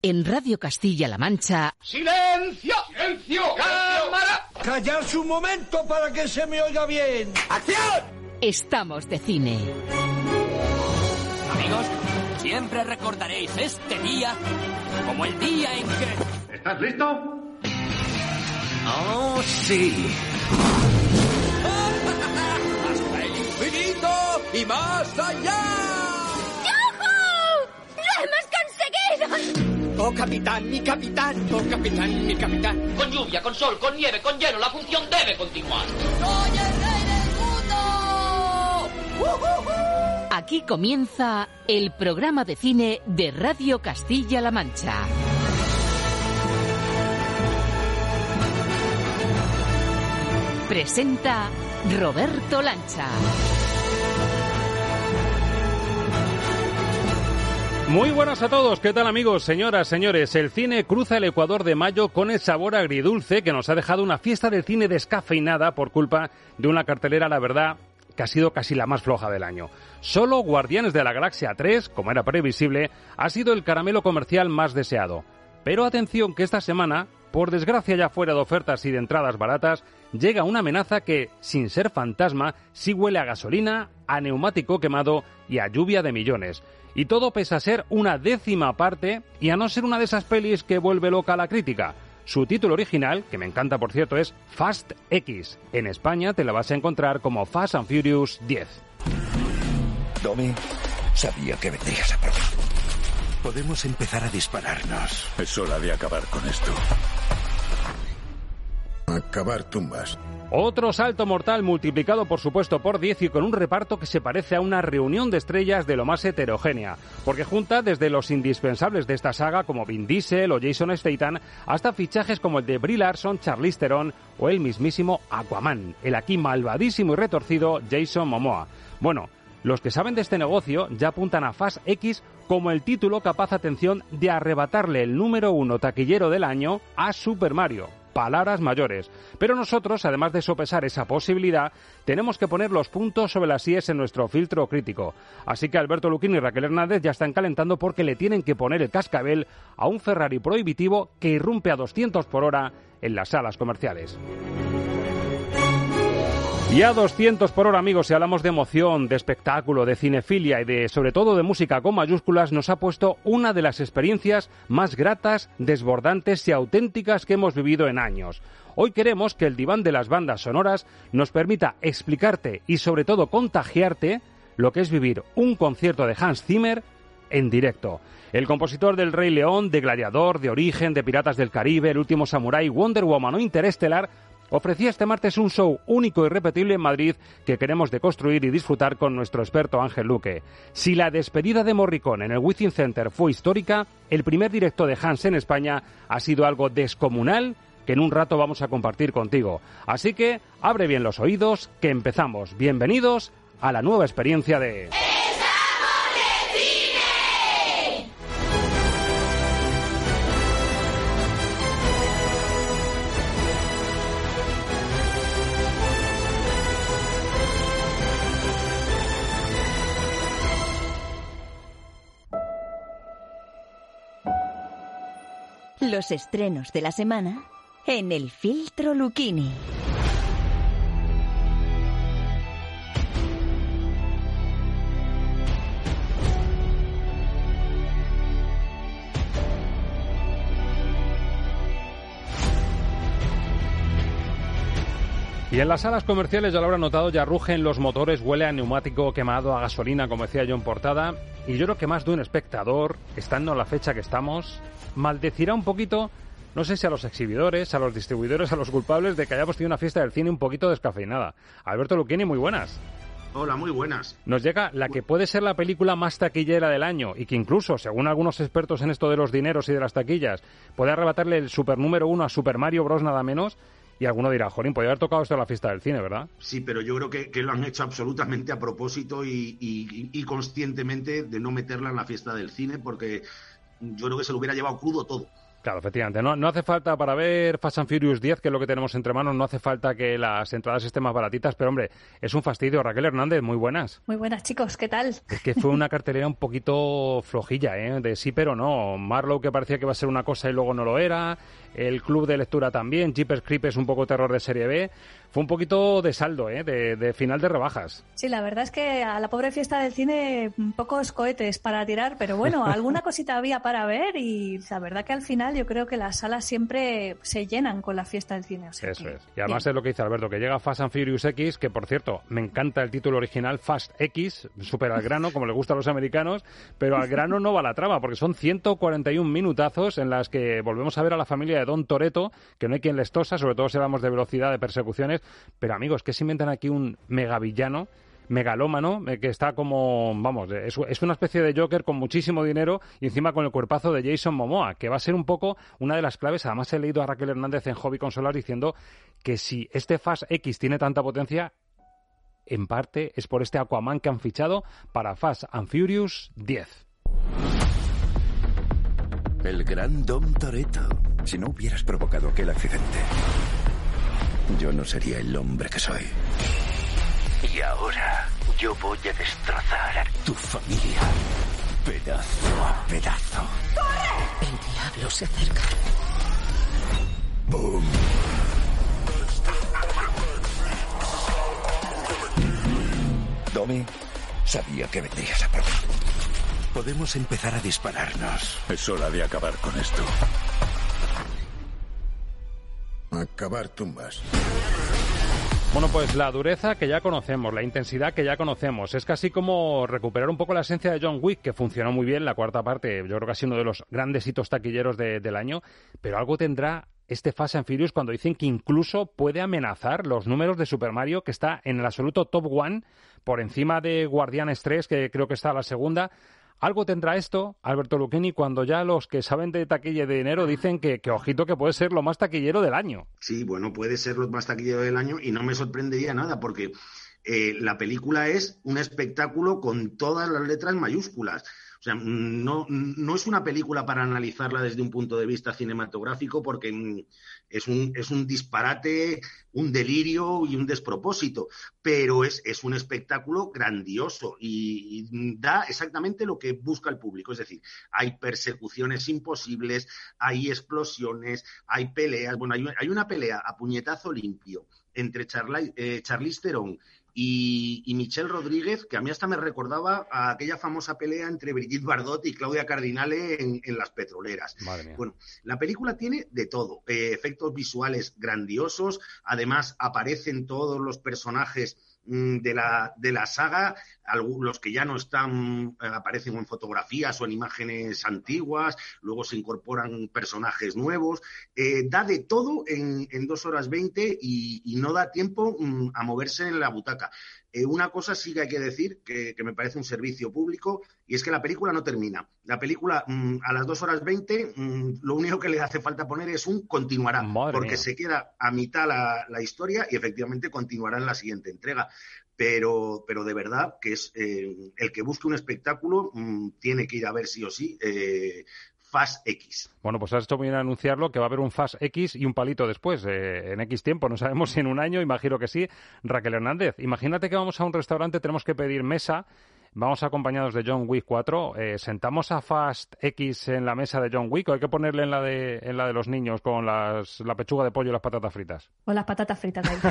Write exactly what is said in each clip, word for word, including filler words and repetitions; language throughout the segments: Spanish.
En Radio Castilla-La Mancha... ¡Silencio! ¡Silencio! ¡Cámara! ¡Callarse un momento para que se me oiga bien! ¡Acción! Estamos de cine. Amigos, siempre recordaréis este día como el día en que... ¿Estás listo? ¡Oh, sí! ¡Hasta el infinito y más allá! ¡Yujú! ¡Lo hemos conseguido! ¡Oh, capitán, mi capitán! ¡Oh, capitán, mi capitán! Con lluvia, con sol, con nieve, con hielo, la función debe continuar. ¡Soy el rey del mundo! ¡Uh-huh-huh! Aquí comienza el programa de cine de Radio Castilla-La Mancha. Presenta Roberto Lancha. Muy buenas a todos, ¿qué tal amigos, señoras, señores? El cine cruza el Ecuador de mayo con el sabor agridulce que nos ha dejado una fiesta del cine descafeinada por culpa de una cartelera, la verdad, que ha sido casi la más floja del año. Solo Guardianes de la Galaxia tres, como era previsible, ha sido el caramelo comercial más deseado. Pero atención que esta semana, por desgracia ya fuera de ofertas y de entradas baratas, llega una amenaza que, sin ser fantasma, sí huele a gasolina, a neumático quemado y a lluvia de millones. Y todo pese a ser una décima parte y a no ser una de esas pelis que vuelve loca a la crítica. Su título original, que me encanta por cierto, es Fast X. En España te la vas a encontrar como Fast and Furious diez. Tommy, sabía que vendrías a por mí. Podemos empezar a dispararnos. Es hora de acabar con esto. Acabar tumbas. Otro salto mortal multiplicado por supuesto por diez y con un reparto que se parece a una reunión de estrellas de lo más heterogénea, porque junta desde los indispensables de esta saga como Vin Diesel o Jason Statham hasta fichajes como el de Brie Larson, Charlize Theron o el mismísimo Aquaman, el aquí malvadísimo y retorcido Jason Momoa. Bueno, los que saben de este negocio ya apuntan a Fast X como el título capaz, atención, de arrebatarle el número uno taquillero del año a Super Mario. Palabras mayores. Pero nosotros, además de sopesar esa posibilidad, tenemos que poner los puntos sobre las íes en nuestro filtro crítico. Así que Alberto Luquín y Raquel Hernández ya están calentando porque le tienen que poner el cascabel a un Ferrari prohibitivo que irrumpe a doscientos por hora en las salas comerciales. Y a doscientos por hora, amigos, si hablamos de emoción, de espectáculo, de cinefilia y de, sobre todo, de música con mayúsculas, nos ha puesto una de las experiencias más gratas, desbordantes y auténticas que hemos vivido en años. Hoy queremos que el diván de las bandas sonoras nos permita explicarte y, sobre todo, contagiarte lo que es vivir un concierto de Hans Zimmer en directo. El compositor del Rey León, de Gladiador, de Origen, de Piratas del Caribe, El Último Samurái, Wonder Woman o Interestelar, ofrecía este martes un show único y repetible en Madrid que queremos deconstruir y disfrutar con nuestro experto Ángel Luque. Si la despedida de Morricone en el Within Center fue histórica, el primer directo de Hans en España ha sido algo descomunal que en un rato vamos a compartir contigo. Así que abre bien los oídos, que empezamos. Bienvenidos a la nueva experiencia de... Los estrenos de la semana en el filtro Lucchini. Y en las salas comerciales, ya lo habrán notado, ya rugen los motores, huele a neumático quemado, a gasolina, como decía yo en portada. Y yo creo que más de un espectador, estando en la fecha que estamos, maldecirá un poquito, no sé si a los exhibidores, a los distribuidores, a los culpables de que hayamos tenido una fiesta del cine un poquito descafeinada. Alberto Lucchini, muy buenas. Hola, muy buenas. Nos llega la que puede ser la película más taquillera del año y que incluso, según algunos expertos en esto de los dineros y de las taquillas, puede arrebatarle el super número uno a Super Mario Bros. Nada menos. Y alguno dirá, jolín, podría haber tocado esto en la fiesta del cine, ¿verdad? Sí, pero yo creo que, que lo han hecho absolutamente a propósito y, y, y conscientemente de no meterla en la fiesta del cine, porque yo creo que se lo hubiera llevado crudo todo. Claro, efectivamente. No, no hace falta para ver Fast and Furious diez, que es lo que tenemos entre manos, no hace falta que las entradas estén más baratitas, pero hombre, es un fastidio. Raquel Hernández, muy buenas. Muy buenas, chicos, ¿qué tal? Es que fue una cartelera un poquito flojilla, ¿eh? De sí pero no. Marlowe, que parecía que iba a ser una cosa y luego no lo era. El club de lectura también. Jeepers Creepers, un poco terror de serie B. Fue un poquito de saldo, ¿eh? De, de final de rebajas. Sí, la verdad es que a la pobre fiesta del cine pocos cohetes para tirar, pero bueno, alguna cosita había para ver y la verdad que al final yo creo que las salas siempre se llenan con la fiesta del cine. O sea Eso que, es. Y además bien. Es lo que dice Alberto, que llega Fast and Furious X, que por cierto, me encanta el título original, Fast X, súper al grano, como le gusta a los americanos, pero al grano no va la trama, porque son ciento cuarenta y un minutazos en las que volvemos a ver a la familia de Don Toretto, que no hay quien les tosa, sobre todo si hablamos de velocidad, de persecuciones, pero amigos, que se inventan aquí un megavillano, megalómano, que está como, vamos, es, es una especie de Joker con muchísimo dinero y encima con el cuerpazo de Jason Momoa, que va a ser un poco una de las claves. Además he leído a Raquel Hernández en Hobby Consolas diciendo que si este Fast X tiene tanta potencia, en parte es por este Aquaman que han fichado para Fast and Furious diez. El gran Dom Toretto. Si no hubieras provocado aquel accidente, yo no sería el hombre que soy. Y ahora yo voy a destrozar a tu familia, pedazo a pedazo. ¡Corre! El diablo se acerca. ¡Boom! Domi, sabía que vendrías a por mí. Podemos empezar a dispararnos. Es hora de acabar con esto. Acabar tumbas. Bueno, pues la dureza que ya conocemos, la intensidad que ya conocemos. Es casi como recuperar un poco la esencia de John Wick, que funcionó muy bien la cuarta parte. Yo creo que ha sido uno de los grandes hitos taquilleros de, del año. Pero algo tendrá este Fast and Furious cuando dicen que incluso puede amenazar los números de Super Mario, que está en el absoluto top one, por encima de Guardianes tres, que creo que está a la segunda. Algo tendrá esto, Alberto Lucchini, cuando ya los que saben de taquilla y de dinero dicen que, que ojito, que puede ser lo más taquillero del año. Sí, bueno, puede ser lo más taquillero del año y no me sorprendería nada porque eh, la película es un espectáculo con todas las letras mayúsculas. O sea, no, no es una película para analizarla desde un punto de vista cinematográfico porque es un, es un disparate, un delirio y un despropósito, pero es, es un espectáculo grandioso y, y da exactamente lo que busca el público. Es decir, hay persecuciones imposibles, hay explosiones, hay peleas. Bueno, hay, hay una pelea a puñetazo limpio entre Charlize, eh, Charlize Theron Y, y Michelle Rodríguez, que a mí hasta me recordaba a aquella famosa pelea entre Brigitte Bardot y Claudia Cardinale en, en Las Petroleras. Madre mía. Bueno, la película tiene de todo, eh, efectos visuales grandiosos, además aparecen todos los personajes de la, de la saga, los que ya no están, eh, aparecen en fotografías o en imágenes antiguas, luego se incorporan personajes nuevos, eh, da de todo en, en dos horas veinte y, y no da tiempo mm, a moverse en la butaca. Eh, una cosa sí que hay que decir, que, que me parece un servicio público, y es que la película no termina. La película mmm, a las dos horas veinte, mmm, lo único que le hace falta poner es un continuará, Madre porque mía. se queda a mitad la, la historia y efectivamente continuará en la siguiente entrega. Pero, pero de verdad que es eh, el que busque un espectáculo mmm, tiene que ir a ver sí o sí eh, Fast X. Bueno, pues has hecho bien anunciarlo, que va a haber un Fast X y un palito después, eh, en X tiempo, no sabemos si en un año, imagino que sí. Raquel Hernández, imagínate que vamos a un restaurante, tenemos que pedir mesa, vamos acompañados de John Wick cuatro, eh, ¿sentamos a Fast X en la mesa de John Wick o hay que ponerle en la de, en la de los niños con las, la pechuga de pollo y las patatas fritas? Con las patatas fritas ahí.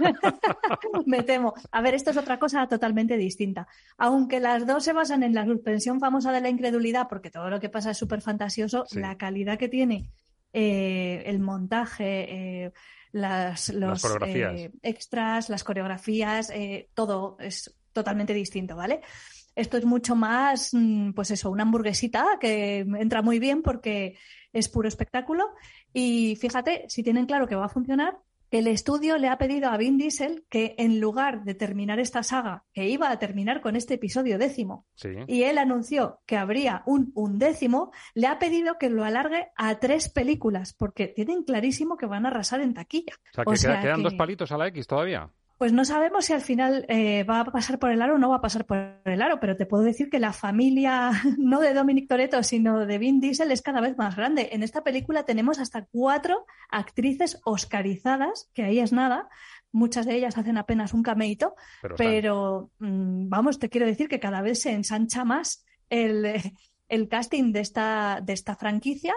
Me temo. A ver, esto es otra cosa totalmente distinta. Aunque las dos se basan en la suspensión famosa de la incredulidad, porque todo lo que pasa es súper fantasioso, Sí. la calidad que tiene eh, el montaje, eh, las, los Las coreografías. eh, extras, las coreografías, eh, todo es totalmente distinto, ¿vale? Esto es mucho más, mm, pues eso, una hamburguesita que entra muy bien porque es puro espectáculo. Y fíjate, si tienen claro que va a funcionar, que el estudio le ha pedido a Vin Diesel que en lugar de terminar esta saga, que iba a terminar con este episodio décimo, Sí. y él anunció que habría un undécimo, le ha pedido que lo alargue a tres películas, porque tienen clarísimo que van a arrasar en taquilla. O sea, que O queda- sea quedan que- dos palitos a la X todavía. Pues no sabemos si al final eh, va a pasar por el aro o no va a pasar por el aro, pero te puedo decir que la familia, no de Dominic Toretto, sino de Vin Diesel, es cada vez más grande. En esta película tenemos hasta cuatro actrices oscarizadas, que ahí es nada. Muchas de ellas hacen apenas un cameíto, pero, pero mmm, vamos, te quiero decir que cada vez se ensancha más el, el casting de esta, de esta franquicia.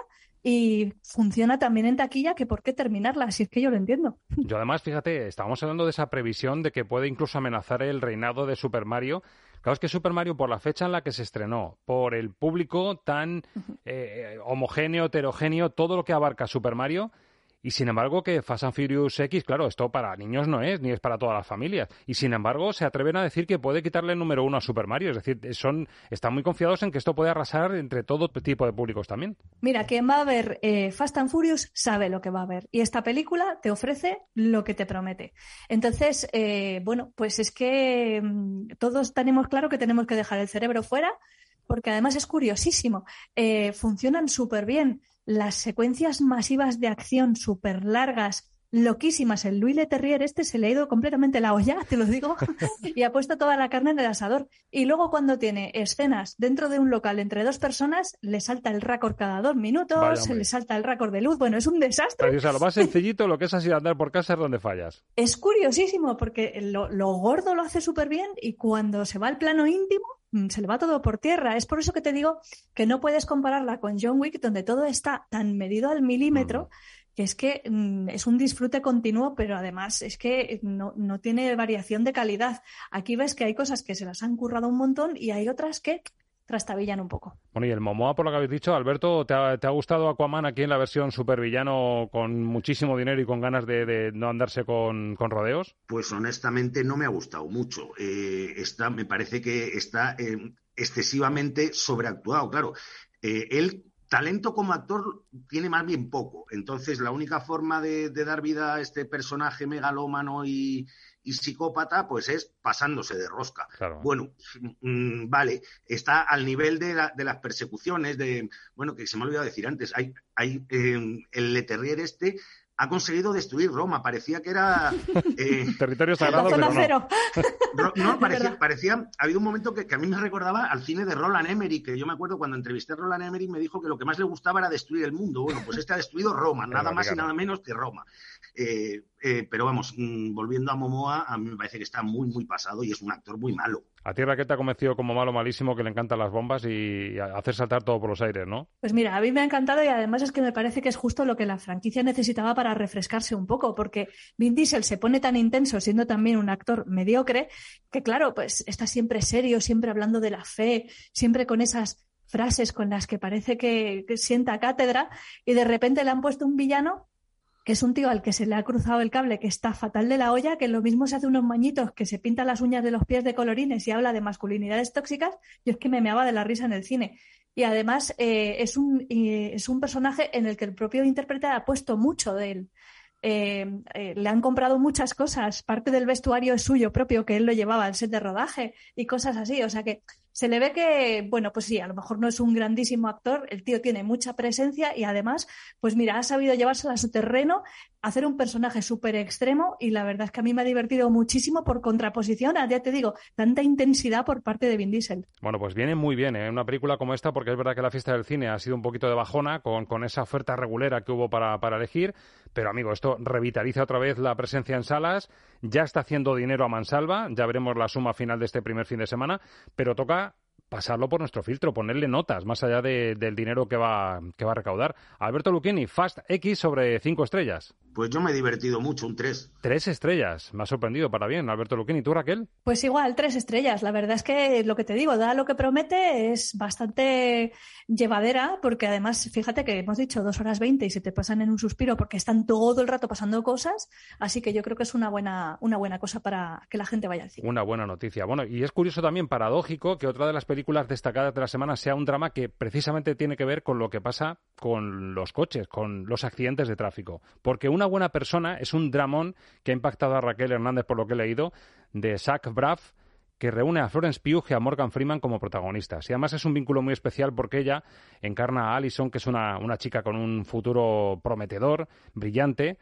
Y funciona también en taquilla, que por qué terminarla, si es que yo lo entiendo. Yo además, fíjate, estábamos hablando de esa previsión de que puede incluso amenazar el reinado de Super Mario. Claro, es que Super Mario, por la fecha en la que se estrenó, por el público tan eh, homogéneo, heterogéneo, todo lo que abarca Super Mario. Y sin embargo que Fast and Furious X, claro, esto para niños no es, ni es para todas las familias. Y sin embargo se atreven a decir que puede quitarle el número uno a Super Mario. Es decir, son están muy confiados en que esto puede arrasar entre todo tipo de públicos también. Mira, quien va a ver eh, Fast and Furious sabe lo que va a ver. Y esta película te ofrece lo que te promete. Entonces, eh, bueno, pues es que mmm, todos tenemos claro que tenemos que dejar el cerebro fuera, porque además es curiosísimo. Eh, funcionan súper bien. Las secuencias masivas de acción súper largas, loquísimas. El Louis Leterrier este se le ha ido completamente la olla, te lo digo, y ha puesto toda la carne en el asador. Y luego cuando tiene escenas dentro de un local entre dos personas, le salta el récord cada dos minutos, Vaya, se le salta el récord de luz. Bueno, es un desastre. O sea, lo más sencillito, lo que es así andar por casa es donde fallas. Es curiosísimo porque lo, lo gordo lo hace súper bien y cuando se va al plano íntimo, se le va todo por tierra. Es por eso que te digo que no puedes compararla con John Wick, donde todo está tan medido al milímetro, mm. que es que mm, es un disfrute continuo, pero además es que no, no tiene variación de calidad. Aquí ves que hay cosas que se las han currado un montón y hay otras que trastabillan un poco. Bueno, y el Momoa, por lo que habéis dicho, Alberto, ¿te ha, te ha gustado Aquaman aquí en la versión supervillano con muchísimo dinero y con ganas de, de no andarse con, con rodeos? Pues honestamente no me ha gustado mucho. Eh, está, me parece que está eh, excesivamente sobreactuado. Claro, eh, él, talento como actor, tiene más bien poco. Entonces, la única forma de, de dar vida a este personaje megalómano y... y psicópata, pues es pasándose de rosca. Claro. Bueno, mmm, vale, está al nivel de, la, de las persecuciones, de, bueno, que se me ha olvidado decir antes, hay, hay eh, el Leterrier este ha conseguido destruir Roma, parecía que era... Eh, territorio sagrado, pero no. Ro, no, parecía, parecía, ha habido un momento que, que a mí me recordaba al cine de Roland Emmerich, que yo me acuerdo cuando entrevisté a Roland Emmerich me dijo que lo que más le gustaba era destruir el mundo. Bueno, pues este ha destruido Roma, nada más y nada menos que Roma. Eh, eh, pero vamos, mmm, volviendo a Momoa, a mí me parece que está muy, muy pasado y es un actor muy malo. A ti, Raquel, te ha convencido como malo malísimo, que le encantan las bombas y hacer saltar todo por los aires, ¿no? Pues mira, a mí me ha encantado y además es que me parece que es justo lo que la franquicia necesitaba para refrescarse un poco, porque Vin Diesel se pone tan intenso siendo también un actor mediocre que, claro, pues está siempre serio, siempre hablando de la fe, siempre con esas frases con las que parece que, que sienta cátedra y de repente le han puesto un villano que es un tío al que se le ha cruzado el cable, que está fatal de la olla, que lo mismo se hace unos mañitos, que se pinta las uñas de los pies de colorines y habla de masculinidades tóxicas. Yo es que me meaba de la risa en el cine. Y además eh, es, un, eh, es un personaje en el que el propio intérprete ha puesto mucho de él. Eh, eh, le han comprado muchas cosas, parte del vestuario es suyo propio, que él lo llevaba al set de rodaje y cosas así, o sea que se le ve que, bueno, pues sí, a lo mejor no es un grandísimo actor, el tío tiene mucha presencia y además, pues mira, ha sabido llevársela a su terreno, hacer un personaje súper extremo y la verdad es que a mí me ha divertido muchísimo por contraposición a, ya te digo, tanta intensidad por parte de Vin Diesel. Bueno, pues viene muy bien, ¿eh? Una película como esta, porque es verdad que la fiesta del cine ha sido un poquito de bajona con, con esa oferta regulera que hubo para, para elegir, pero amigo, esto revitaliza otra vez la presencia en salas, ya está haciendo dinero a mansalva, ya veremos la suma final de este primer fin de semana, pero toca pasarlo por nuestro filtro, ponerle notas, más allá de, del dinero que va, que va a recaudar. Alberto Lucchini, Fast X sobre cinco estrellas. Pues yo me he divertido mucho, un tres. Tres estrellas, me ha sorprendido para bien, Alberto Lucchini. ¿Tú, Raquel? Pues igual, tres estrellas. La verdad es que lo que te digo, da lo que promete, es bastante llevadera, porque además, fíjate que hemos dicho dos horas veinte y se te pasan en un suspiro porque están todo el rato pasando cosas, así que yo creo que es una buena, una buena cosa para que la gente vaya al cine. Una buena noticia. Bueno, y es curioso también, paradójico, que otra de las películas destacadas de la semana sea un drama que precisamente tiene que ver con lo que pasa con los coches, con los accidentes de tráfico. Porque Una buena persona es un dramón que ha impactado a Raquel Hernández, por lo que he leído, de Zach Braff, que reúne a Florence Pugh y a Morgan Freeman como protagonistas. Y además es un vínculo muy especial porque ella encarna a Alison, que es una, una chica con un futuro prometedor, brillante,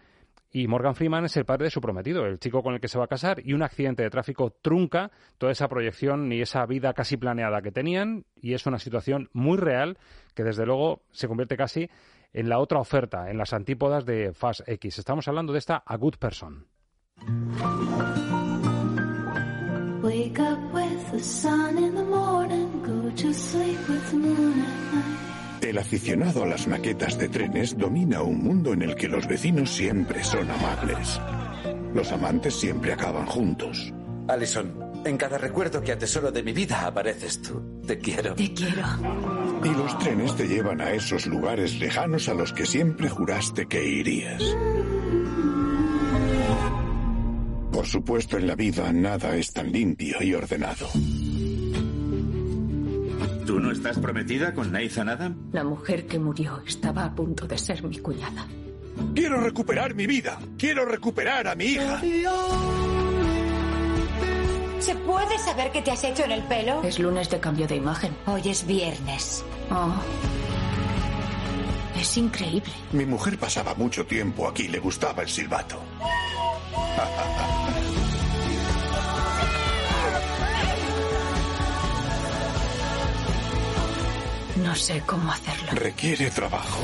y Morgan Freeman es el padre de su prometido, el chico con el que se va a casar, y un accidente de tráfico trunca toda esa proyección y esa vida casi planeada que tenían, y es una situación muy real que desde luego se convierte casi en la otra oferta, en las antípodas de Fast X. Estamos hablando de esta A Good Person. Wake up with the sun in the morning, go to sleep with the moon at night. El aficionado a las maquetas de trenes domina un mundo en el que los vecinos siempre son amables. Los amantes siempre acaban juntos. Alison, en cada recuerdo que atesoro de mi vida apareces tú. Te quiero. Te quiero. Y los trenes te llevan a esos lugares lejanos a los que siempre juraste que irías. Por supuesto, en la vida nada es tan limpio y ordenado. ¿Tú no estás prometida con Nathan Adam? La mujer que murió estaba a punto de ser mi cuñada. Quiero recuperar mi vida. Quiero recuperar a mi hija. ¿Se puede saber qué te has hecho en el pelo? Es lunes de cambio de imagen. Hoy es viernes. Oh. Es increíble. Mi mujer pasaba mucho tiempo aquí. Le gustaba el silbato. No sé cómo hacerlo. Requiere trabajo.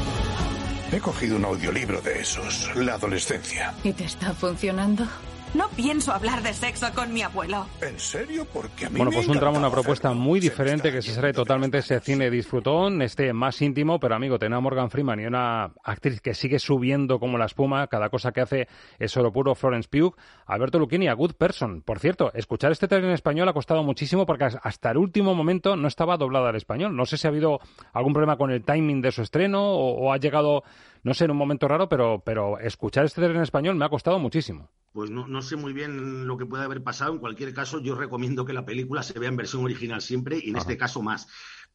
He cogido un audiolibro de esos, la adolescencia. ¿Y te está funcionando? No pienso hablar de sexo con mi abuelo. ¿En serio? Porque a mí Bueno, me pues un drama, una encantaba propuesta hacerlo. muy diferente que se sale totalmente ese cine disfrutón, este más íntimo, pero amigo, tener a Morgan Freeman y una actriz que sigue subiendo como la espuma, cada cosa que hace es oro puro, Florence Pugh, Alberto Lucchini, A Good Person. Por cierto, escuchar este trailer en español ha costado muchísimo porque hasta el último momento no estaba doblada al español. No sé si ha habido algún problema con el timing de su estreno o, o ha llegado, no sé, en un momento raro, pero, pero escuchar este trailer en español me ha costado muchísimo. Pues no, no sé muy bien lo que puede haber pasado. En cualquier caso, yo recomiendo que la película se vea en versión original siempre y en Ajá. este caso más.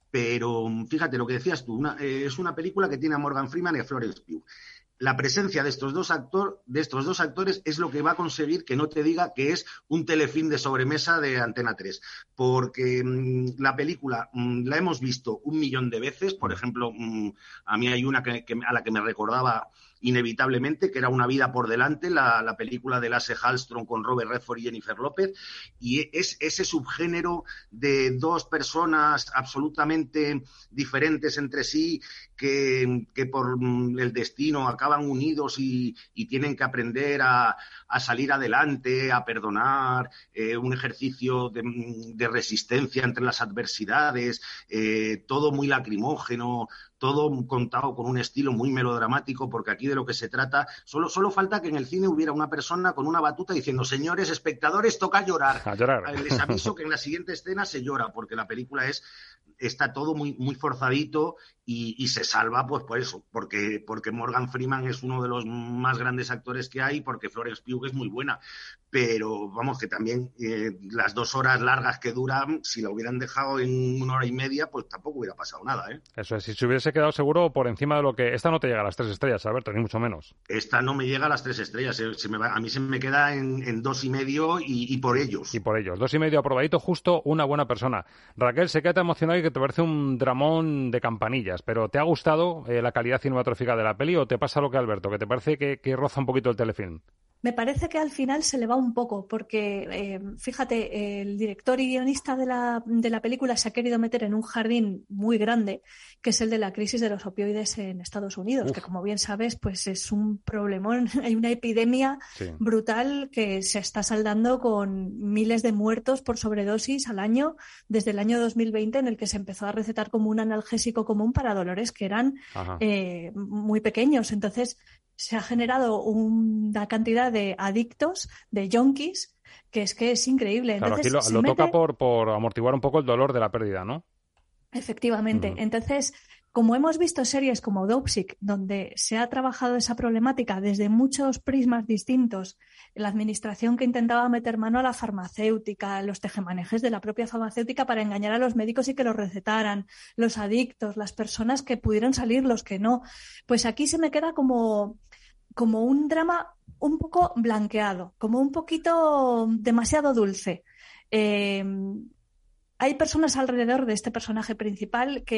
Pero fíjate, lo que decías tú, una, eh, es una película que tiene a Morgan Freeman y a Florence Pugh. La presencia de estos dos actor, de estos dos actores es lo que va a conseguir que no te diga que es un telefilm de sobremesa de Antena tres, porque mmm, la película mmm, la hemos visto un millón de veces. Por ejemplo, mmm, a mí hay una que, que, a la que me recordaba inevitablemente, que era Una vida por delante, la, la película de Lasse Hallström con Robert Redford y Jennifer López, y es ese subgénero de dos personas absolutamente diferentes entre sí que, que por el destino acaban unidos y, y tienen que aprender a, a salir adelante, a perdonar, eh, un ejercicio de, de resistencia entre las adversidades, eh, todo muy lacrimógeno, todo contado con un estilo muy melodramático, porque aquí de lo que se trata, solo, solo falta que en el cine hubiera una persona con una batuta diciendo: señores espectadores, toca llorar. A llorar. Les aviso que en la siguiente escena se llora, porque la película es está todo muy, muy forzadito y, y se salva pues por eso, porque, porque Morgan Freeman es uno de los más grandes actores que hay, porque Florence Pugh es muy buena, pero vamos, que también eh, las dos horas largas que duran, si la hubieran dejado en una hora y media, pues tampoco hubiera pasado nada, ¿eh? Eso es, si se hubiese quedado seguro por encima de lo que... Esta no te llega a las tres estrellas, Alberto, ni mucho menos. Esta no me llega a las tres estrellas, se, se me va, a mí se me queda en, en dos y medio y, y por ellos. Y por ellos, dos y medio aprobadito, justo una buena persona. Raquel, sé que te ha emocionado y que te parece un dramón de campanillas, pero ¿te ha gustado eh, la calidad cinematográfica de la peli o te pasa lo que Alberto, que te parece que, que roza un poquito el telefilm? Me parece que al final se le va un poco, porque eh, fíjate, el director y guionista de la, de la película se ha querido meter en un jardín muy grande, que es el de la crisis de los opioides en Estados Unidos, Uf. que como bien sabes, pues es un problemón, hay una epidemia sí. brutal que se está saldando con miles de muertos por sobredosis al año, desde el año dos mil veinte, en el que se empezó a recetar como un analgésico común para dolores que eran eh, muy pequeños. Entonces, se ha generado una cantidad de adictos, de junkies, que es que es increíble. Entonces, claro, aquí lo, lo mete... toca por, por amortiguar un poco el dolor de la pérdida, ¿no? Efectivamente. Uh-huh. Entonces, como hemos visto series como Dopesick, donde se ha trabajado esa problemática desde muchos prismas distintos, la administración que intentaba meter mano a la farmacéutica, los tejemanejes de la propia farmacéutica para engañar a los médicos y que los recetaran, los adictos, las personas que pudieron salir, los que no, pues aquí se me queda como, como un drama un poco blanqueado, como un poquito demasiado dulce. Eh, hay personas alrededor de este personaje principal que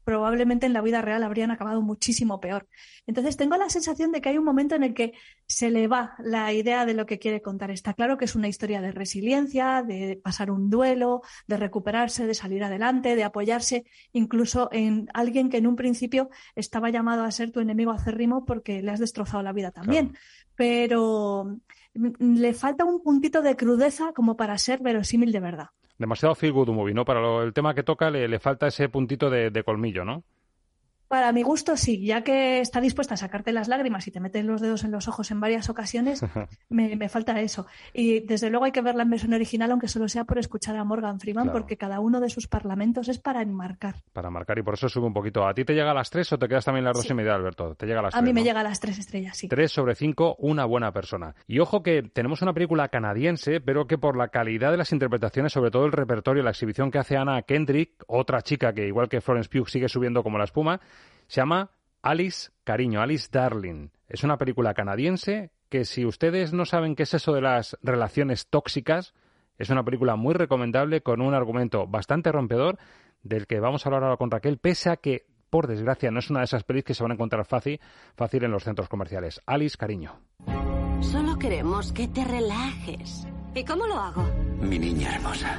probablemente en la vida real habrían acabado muchísimo peor. Entonces tengo la sensación de que hay un momento en el que se le va la idea de lo que quiere contar. Está claro que es una historia de resiliencia, de pasar un duelo, de recuperarse, de salir adelante, de apoyarse incluso en alguien que en un principio estaba llamado a ser tu enemigo acérrimo porque le has destrozado la vida también. Claro. Pero le falta un puntito de crudeza como para ser verosímil de verdad. Demasiado feel good movie, ¿no? Para lo, el tema que toca le, le falta ese puntito de, de colmillo, ¿no? Para mi gusto, sí. Ya que está dispuesta a sacarte las lágrimas y te metes los dedos en los ojos en varias ocasiones, me, me falta eso. Y desde luego hay que verla en versión original, aunque solo sea por escuchar a Morgan Freeman, claro. Porque cada uno de sus parlamentos es para enmarcar. Para marcar, y por eso sube un poquito. ¿A ti te llega a las tres o te quedas también las dos sí. y media, Alberto? Te llega a las a tres, mí me ¿no? llega a las tres estrellas, sí. Tres sobre cinco, una buena persona. Y ojo que tenemos una película canadiense, pero que por la calidad de las interpretaciones, sobre todo el repertorio, la exhibición que hace Anna Kendrick, otra chica que igual que Florence Pugh sigue subiendo como la espuma, se llama Alice Cariño, Alice Darling. Es una película canadiense que, si ustedes no saben qué es eso de las relaciones tóxicas, es una película muy recomendable con un argumento bastante rompedor del que vamos a hablar ahora con Raquel, pese a que, por desgracia, no es una de esas pelis que se van a encontrar fácil, fácil en los centros comerciales. Alice Cariño. Solo queremos que te relajes. ¿Y cómo lo hago? Mi niña hermosa.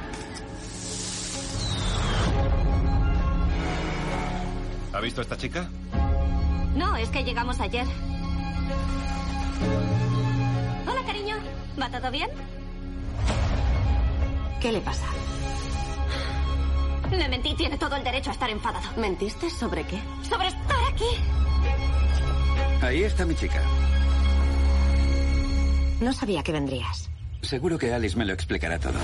¿Ha visto a esta chica? No, es que llegamos ayer. Hola, cariño. ¿Va todo bien? ¿Qué le pasa? Le mentí, tiene todo el derecho a estar enfadado. ¿Mentiste sobre qué? Sobre estar aquí. Ahí está mi chica. No sabía que vendrías. Seguro que Alice me lo explicará todo.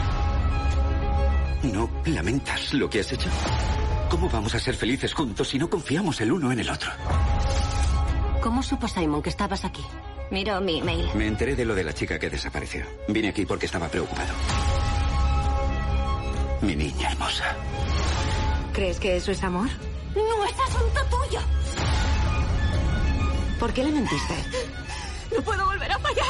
¿No lamentas lo que has hecho? ¿Cómo vamos a ser felices juntos si no confiamos el uno en el otro? ¿Cómo supo Simon que estabas aquí? Miró mi email. Me enteré de lo de la chica que desapareció. Vine aquí porque estaba preocupado. Mi niña hermosa. ¿Crees que eso es amor? No es asunto tuyo. ¿Por qué le mentiste? No puedo volver a fallar.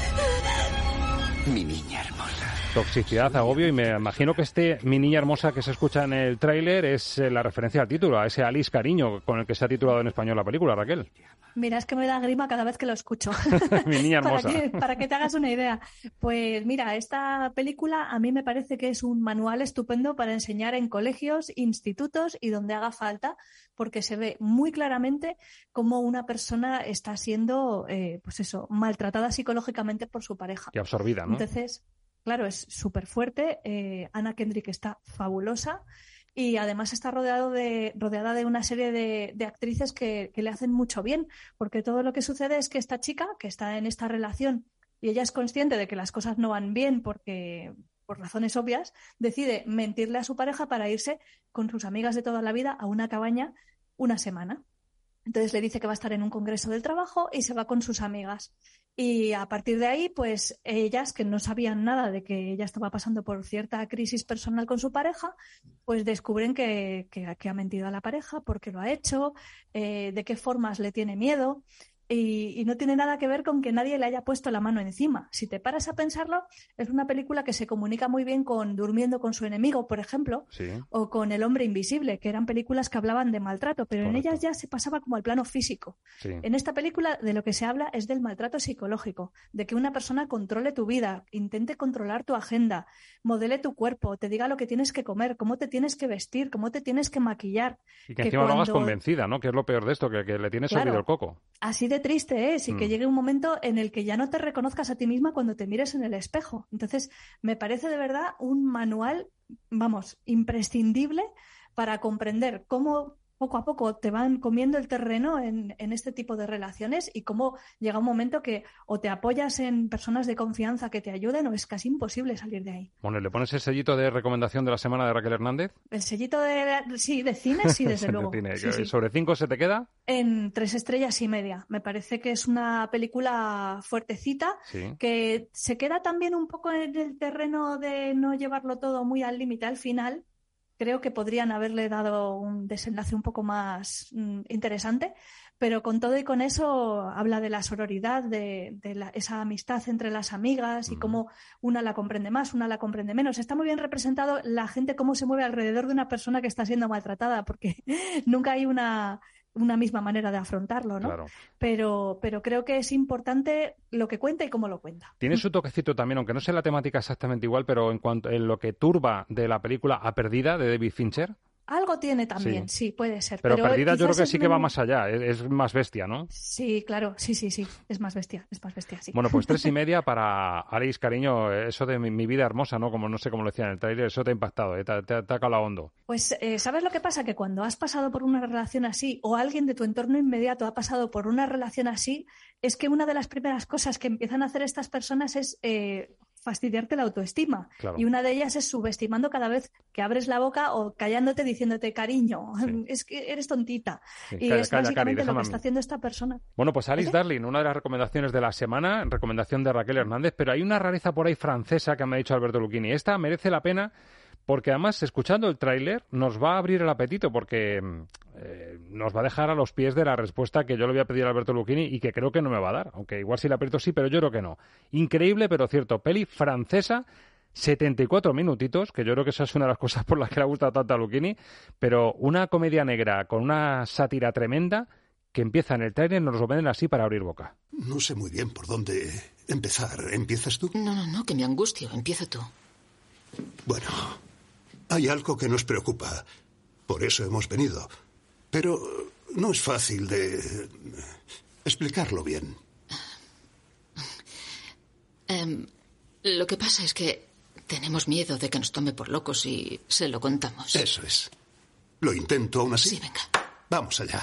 Mi niña hermosa. Toxicidad, agobio, y me imagino que este Mi niña hermosa que se escucha en el tráiler es eh, la referencia al título, a ese Alice Cariño con el que se ha titulado en español la película, Raquel. Mira, es que me da grima cada vez que lo escucho. Mi niña hermosa. para, que, para que te hagas una idea. Pues mira, esta película a mí me parece que es un manual estupendo para enseñar en colegios, institutos y donde haga falta, porque se ve muy claramente cómo una persona está siendo, eh, pues eso, maltratada psicológicamente por su pareja. Y absorbida, ¿no? Entonces, claro, es súper fuerte. Eh, Anna Kendrick está fabulosa. Y además está rodeado de, rodeada de una serie de, de actrices que, que le hacen mucho bien, porque todo lo que sucede es que esta chica, que está en esta relación, y ella es consciente de que las cosas no van bien porque, por razones obvias, decide mentirle a su pareja para irse con sus amigas de toda la vida a una cabaña una semana. Entonces le dice que va a estar en un congreso del trabajo y se va con sus amigas. Y a partir de ahí, pues ellas, que no sabían nada de que ella estaba pasando por cierta crisis personal con su pareja, pues descubren que, que, que ha mentido a la pareja, por qué lo ha hecho, eh, de qué formas le tiene miedo. Y, y no tiene nada que ver con que nadie le haya puesto la mano encima. Si te paras a pensarlo, es una película que se comunica muy bien con Durmiendo con su enemigo, por ejemplo, sí. O con El hombre invisible, que eran películas que hablaban de maltrato, pero Correcto. En ellas ya se pasaba como al plano físico. Sí. En esta película de lo que se habla es del maltrato psicológico, de que una persona controle tu vida, intente controlar tu agenda, modele tu cuerpo, te diga lo que tienes que comer, cómo te tienes que vestir, cómo te tienes que maquillar. Y que, que encima cuando... lo hagas convencida, ¿no? Que es lo peor de esto, que, que le tienes claro. olvido el coco. Así de triste es, y mm. que llegue un momento en el que ya no te reconozcas a ti misma cuando te mires en el espejo. Entonces, me parece de verdad un manual, vamos, imprescindible para comprender cómo poco a poco te van comiendo el terreno en, en este tipo de relaciones y cómo llega un momento que o te apoyas en personas de confianza que te ayuden o es casi imposible salir de ahí. Bueno, ¿le pones el sellito de recomendación de la semana de Raquel Hernández? El sellito de, sí, de cine, sí, desde luego. De cine. Sí, sí. ¿Sobre cinco se te queda? En tres estrellas y media. Me parece que es una película fuertecita, sí. que se queda también un poco en el terreno de no llevarlo todo muy al límite al final, creo que podrían haberle dado un desenlace un poco más mm, interesante, pero con todo y con eso habla de la sororidad, de, de la, esa amistad entre las amigas y mm. cómo una la comprende más, una la comprende menos. Está muy bien representado la gente, cómo se mueve alrededor de una persona que está siendo maltratada, porque nunca hay una... una misma manera de afrontarlo, ¿no? Claro. Pero, pero creo que es importante lo que cuenta y cómo lo cuenta. Tiene su toquecito también, aunque no sea la temática exactamente igual, pero en cuanto en lo que turba de la película A Perdida de David Fincher. Algo tiene también, sí, sí puede ser. Pero, pero Perdida yo creo que sí que va men... más allá, es, es más bestia, ¿no? Sí, claro, sí, sí, sí, es más bestia, es más bestia, sí. Bueno, pues tres y media para Alice, cariño, eso de mi, mi vida hermosa, ¿no? Como no sé cómo lo decía en el tráiler, eso te ha impactado, ¿eh? te, te, te ha calado hondo. Pues, eh, ¿sabes lo que pasa? Que cuando has pasado por una relación así, o alguien de tu entorno inmediato ha pasado por una relación así, es que una de las primeras cosas que empiezan a hacer estas personas es... Eh, fastidiarte la autoestima. Claro. Y una de ellas es subestimando cada vez que abres la boca o callándote diciéndote cariño, sí. es que eres tontita. Sí, y calla, es calla, básicamente Cari, lo que está haciendo esta persona. Bueno, pues Alice ¿Sí? Darling, una de las recomendaciones de la semana, recomendación de Raquel Hernández, pero hay una rareza por ahí francesa que me ha dicho Alberto Lucchini. Esta merece la pena porque además, escuchando el tráiler, nos va a abrir el apetito porque eh, nos va a dejar a los pies de la respuesta que yo le voy a pedir a Alberto Lucchini y que creo que no me va a dar. Aunque igual si le aprieto sí, pero yo creo que no. Increíble, pero cierto. Peli francesa, setenta y cuatro minutitos, que yo creo que esa es una de las cosas por las que le ha gustado tanto a Lucchini, pero una comedia negra con una sátira tremenda que empieza en el tráiler y nos lo venden así para abrir boca. No sé muy bien por dónde empezar. ¿Empiezas tú? No, no, no, que me angustio. Empieza tú. Bueno... Hay algo que nos preocupa, por eso hemos venido. Pero no es fácil de explicarlo bien. Um, lo que pasa es que tenemos miedo de que nos tome por locos y se lo contamos. Eso es. ¿Lo intento aún así? Sí, venga. Vamos allá.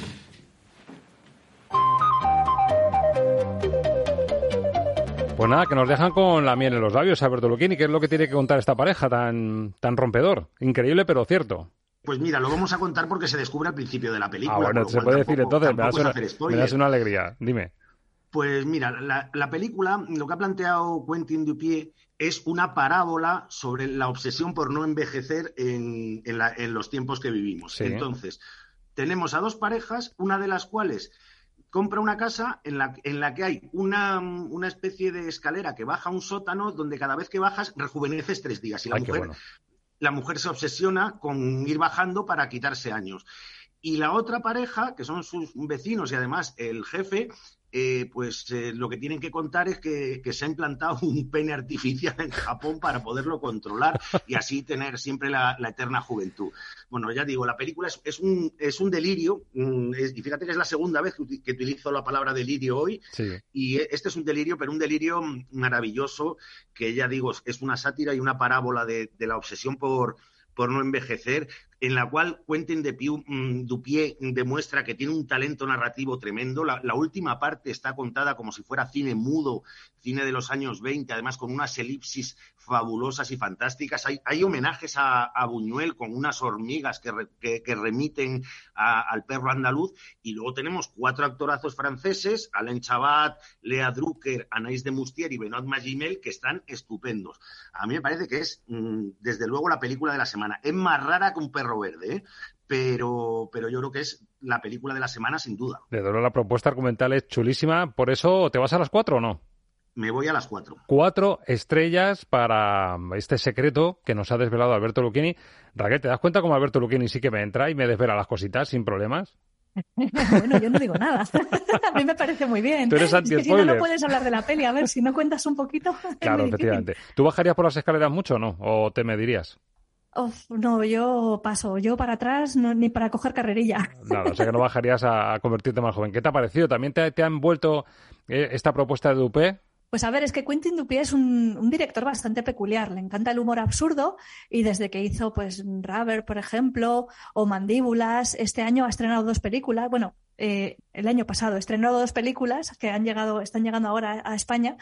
Pues nada, que nos dejan con la miel en los labios, Alberto Lucchini, que es lo que tiene que contar esta pareja tan, tan rompedor. Increíble, pero cierto. Pues mira, lo vamos a contar porque se descubre al principio de la película. Ah, bueno, se puede decir entonces, me das, una, me das una alegría. Dime. Pues mira, la, la película, lo que ha planteado Quentin Dupieux es una parábola sobre la obsesión por no envejecer en, en, la, en los tiempos que vivimos. Sí. Entonces, tenemos a dos parejas, una de las cuales... compra una casa en la, en la que hay una, una especie de escalera que baja a un sótano donde cada vez que bajas rejuveneces tres días. Y la, Ay, mujer, bueno. la mujer se obsesiona con ir bajando para quitarse años. Y la otra pareja, que son sus vecinos y además el jefe, eh, pues eh, lo que tienen que contar es que, que se ha implantado un pene artificial en Japón para poderlo controlar y así tener siempre la, la eterna juventud. Bueno, ya digo, la película es, es, un, es un delirio, mm, es, y fíjate que es la segunda vez que, que utilizo la palabra delirio hoy, sí. Y este es un delirio, pero un delirio maravilloso, que ya digo, es una sátira y una parábola de, de la obsesión por... por no envejecer, en la cual Quentin Dupieux demuestra que tiene un talento narrativo tremendo. La, la última parte está contada como si fuera cine mudo, cine de los años veinte, además con unas elipsis fabulosas y fantásticas. Hay, hay homenajes a, a Buñuel con unas hormigas que, re, que, que remiten a, al perro andaluz. Y luego tenemos cuatro actorazos franceses, Alain Chabat, Léa Drucker, Anaïs de Moustier y Benoît Magimel, que están estupendos. A mí me parece que es, desde luego, la película de la semana. Es más rara que un perro verde, ¿eh? pero, pero yo creo que es la película de la semana sin duda. De verdad, la propuesta argumental es chulísima. ¿Por eso te vas a las cuatro o no? Me voy a las cuatro. Cuatro estrellas para este secreto que nos ha desvelado Alberto Lucchini. Raquel, ¿te das cuenta cómo Alberto Lucchini sí que me entra y me desvela las cositas sin problemas? Bueno, yo no digo nada. A mí me parece muy bien. Tú eres anti-spoiler. Es que si no, no puedes hablar de la peli. A ver, si no cuentas un poquito. Claro, efectivamente. ¿Tú bajarías por las escaleras mucho o no? ¿O te medirías? Uf, no, yo paso. Yo para atrás no, ni para coger carrerilla. Nada, o sea que no bajarías a, a convertirte más joven. ¿Qué te ha parecido? ¿También te, te ha envuelto eh, esta propuesta de Dupieux? Pues a ver, es que Quentin Dupieux es un, un director bastante peculiar. Le encanta el humor absurdo y desde que hizo pues Rubber, por ejemplo, o Mandíbulas, este año ha estrenado dos películas. Bueno, eh, el año pasado estrenó dos películas que han llegado, están llegando ahora a España.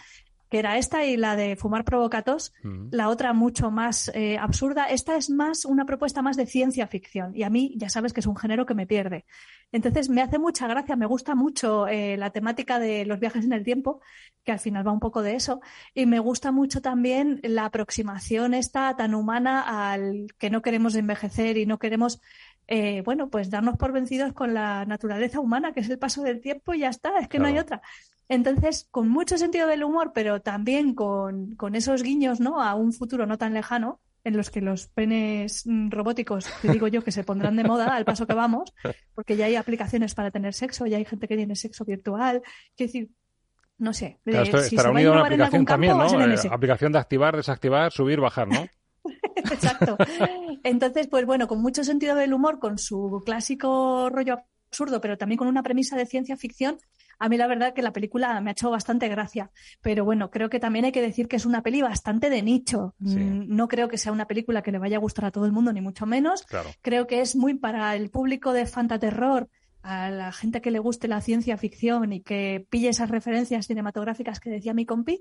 que era esta y la de Fumar provocatos, mm. la otra mucho más eh, absurda. Esta es más una propuesta más de ciencia ficción y a mí ya sabes que es un género que me pierde. Entonces me hace mucha gracia, me gusta mucho eh, la temática de los viajes en el tiempo, que al final va un poco de eso, y me gusta mucho también la aproximación esta tan humana al que no queremos envejecer y no queremos... Eh, bueno, pues darnos por vencidos con la naturaleza humana, que es el paso del tiempo y ya está, es que claro. no hay otra. Entonces, con mucho sentido del humor, pero también con, con esos guiños, ¿no?, a un futuro no tan lejano, en los que los penes robóticos, te digo yo, que se pondrán de moda al paso que vamos, porque ya hay aplicaciones para tener sexo, ya hay gente que tiene sexo virtual, quiero decir, no sé. Claro, esto si estará unido a una aplicación campo, también, ¿no? Eh, aplicación de activar, desactivar, subir, bajar, ¿no? Exacto. Entonces, pues bueno, con mucho sentido del humor, con su clásico rollo absurdo, pero también con una premisa de ciencia ficción, a mí la verdad que la película me ha hecho bastante gracia. Pero bueno, creo que también hay que decir que es una peli bastante de nicho. Sí. No creo que sea una película que le vaya a gustar a todo el mundo, ni mucho menos. Claro. Creo que es muy para el público de fantaterror, a la gente que le guste la ciencia ficción y que pille esas referencias cinematográficas que decía mi compi,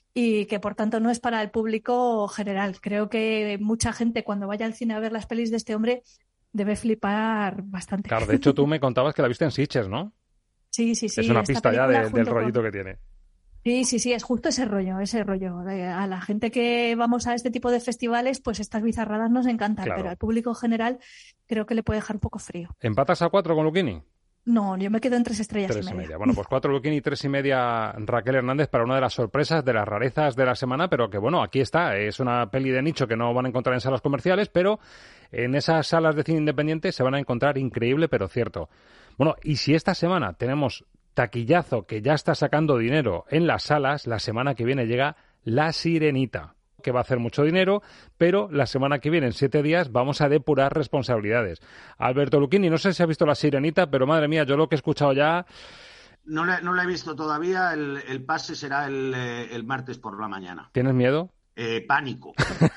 y que por tanto no es para el público general. Creo que mucha gente cuando vaya al cine a ver las pelis de este hombre debe flipar bastante. Claro, de hecho tú me contabas que la viste en Sitges, ¿no? Sí, sí, sí. Es una pista ya de, del rollito con... que tiene. Sí, sí, sí, es justo ese rollo, ese rollo. A la gente que vamos a este tipo de festivales, pues estas bizarradas nos encantan, claro. Pero al público general creo que le puede dejar un poco frío. ¿Empatas a cuatro con Luchini? No, yo me quedo en tres estrellas tres y media. y media. Bueno, pues cuatro Luchini y tres y media Raquel Hernández para una de las sorpresas, de las rarezas de la semana, pero que bueno, aquí está. Es una peli de nicho que no van a encontrar en salas comerciales, pero en esas salas de cine independiente se van a encontrar increíble, pero cierto. Bueno, y si esta semana tenemos taquillazo que ya está sacando dinero en las salas, la semana que viene llega La Sirenita, que va a hacer mucho dinero, pero la semana que viene, en siete días, vamos a depurar responsabilidades. Alberto Luchini, no sé si ha visto La Sirenita, pero madre mía, yo lo que he escuchado ya... No la, no la he visto todavía, el, el pase será el, el martes por la mañana. ¿Tienes miedo? Eh, pánico.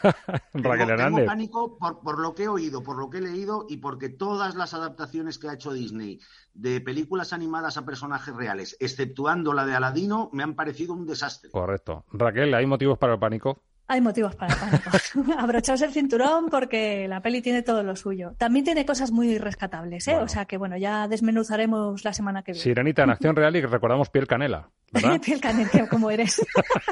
Raquel tengo, Hernández. tengo pánico por, por lo que he oído, por lo que he leído y porque todas las adaptaciones que ha hecho Disney de películas animadas a personajes reales, exceptuando la de Aladino, me han parecido un desastre. Correcto. Raquel, ¿hay motivos para el pánico? Hay motivos para el pánico. Abrochaos el cinturón porque la peli tiene todo lo suyo. También tiene cosas muy rescatables, ¿eh? Bueno. O sea que, bueno, ya desmenuzaremos la semana que viene. Sirenita en acción real y recordamos piel canela, ¿verdad? Piel canela, como eres.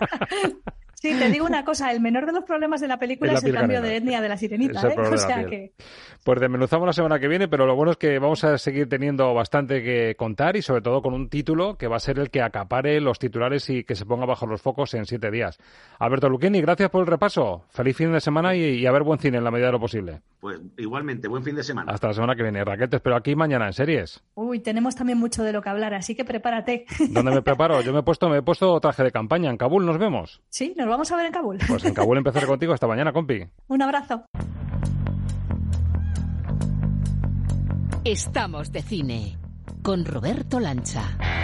Sí, te digo una cosa, el menor de los problemas de la película es, es el cambio canela. de etnia de la sirenita, ¿eh? O sea que... Pues desmenuzamos la semana que viene, pero lo bueno es que vamos a seguir teniendo bastante que contar y sobre todo con un título que va a ser el que acapare los titulares y que se ponga bajo los focos en siete días. Alberto Luchini, gracias por el repaso. Feliz fin de semana y, y a ver buen cine en la medida de lo posible. Pues igualmente, buen fin de semana. Hasta la semana que viene. Raquel, te espero aquí mañana en Series. Uy, tenemos también mucho de lo que hablar, así que prepárate. ¿Dónde me preparo? Yo me he puesto, me he puesto traje de campaña. ¿En Kabul nos vemos? Sí, nos vamos a ver en Kabul. Pues en Kabul empezaré contigo. Hasta mañana, compi. Un abrazo. Estamos de cine con Roberto Lancha.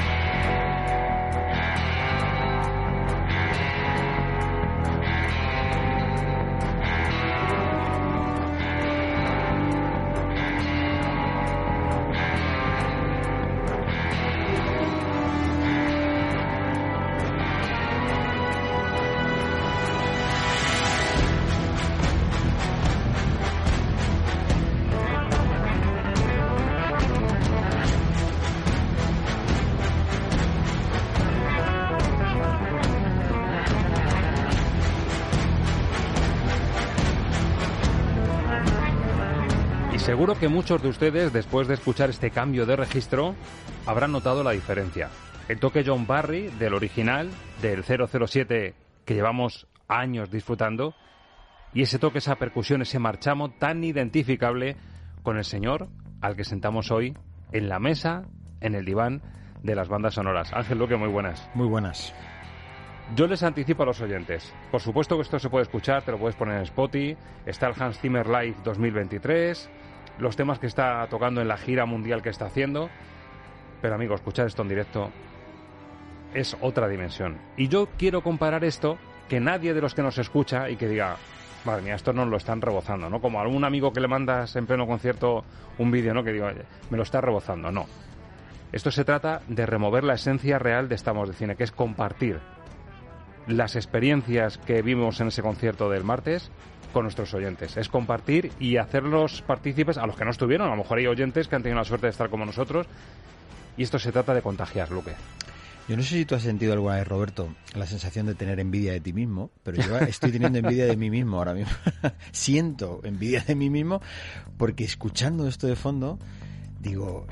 Seguro que muchos de ustedes, después de escuchar este cambio de registro, habrán notado la diferencia. El toque John Barry del original, del cero cero siete que llevamos años disfrutando, y ese toque, esa percusión, ese marchamo tan identificable con el señor al que sentamos hoy en la mesa, en el diván de las bandas sonoras. Ángel Luque, muy buenas. Muy buenas. Yo les anticipo a los oyentes. Por supuesto que esto se puede escuchar, te lo puedes poner en Spotify. Está el Hans Zimmer Live dos mil veintitrés, los temas que está tocando en la gira mundial que está haciendo. Pero, amigo, escuchar esto en directo es otra dimensión. Y yo quiero comparar esto, que nadie de los que nos escucha y que diga, madre mía, esto nos lo están rebozando, ¿no? Como a algún amigo que le mandas en pleno concierto un vídeo, ¿no? Que digo, me lo está rebozando. No. Esto se trata de remover la esencia real de Estamos de Cine, que es compartir. las experiencias que vimos en ese concierto del martes con nuestros oyentes. Es compartir y hacerlos partícipes, a los que no estuvieron, a lo mejor hay oyentes que han tenido la suerte de estar como nosotros, y esto se trata de contagiar, Luque. Yo no sé si tú has sentido alguna vez, Roberto, la sensación de tener envidia de ti mismo, pero yo estoy teniendo envidia de mí mismo ahora mismo. Siento envidia de mí mismo porque escuchando esto de fondo digo,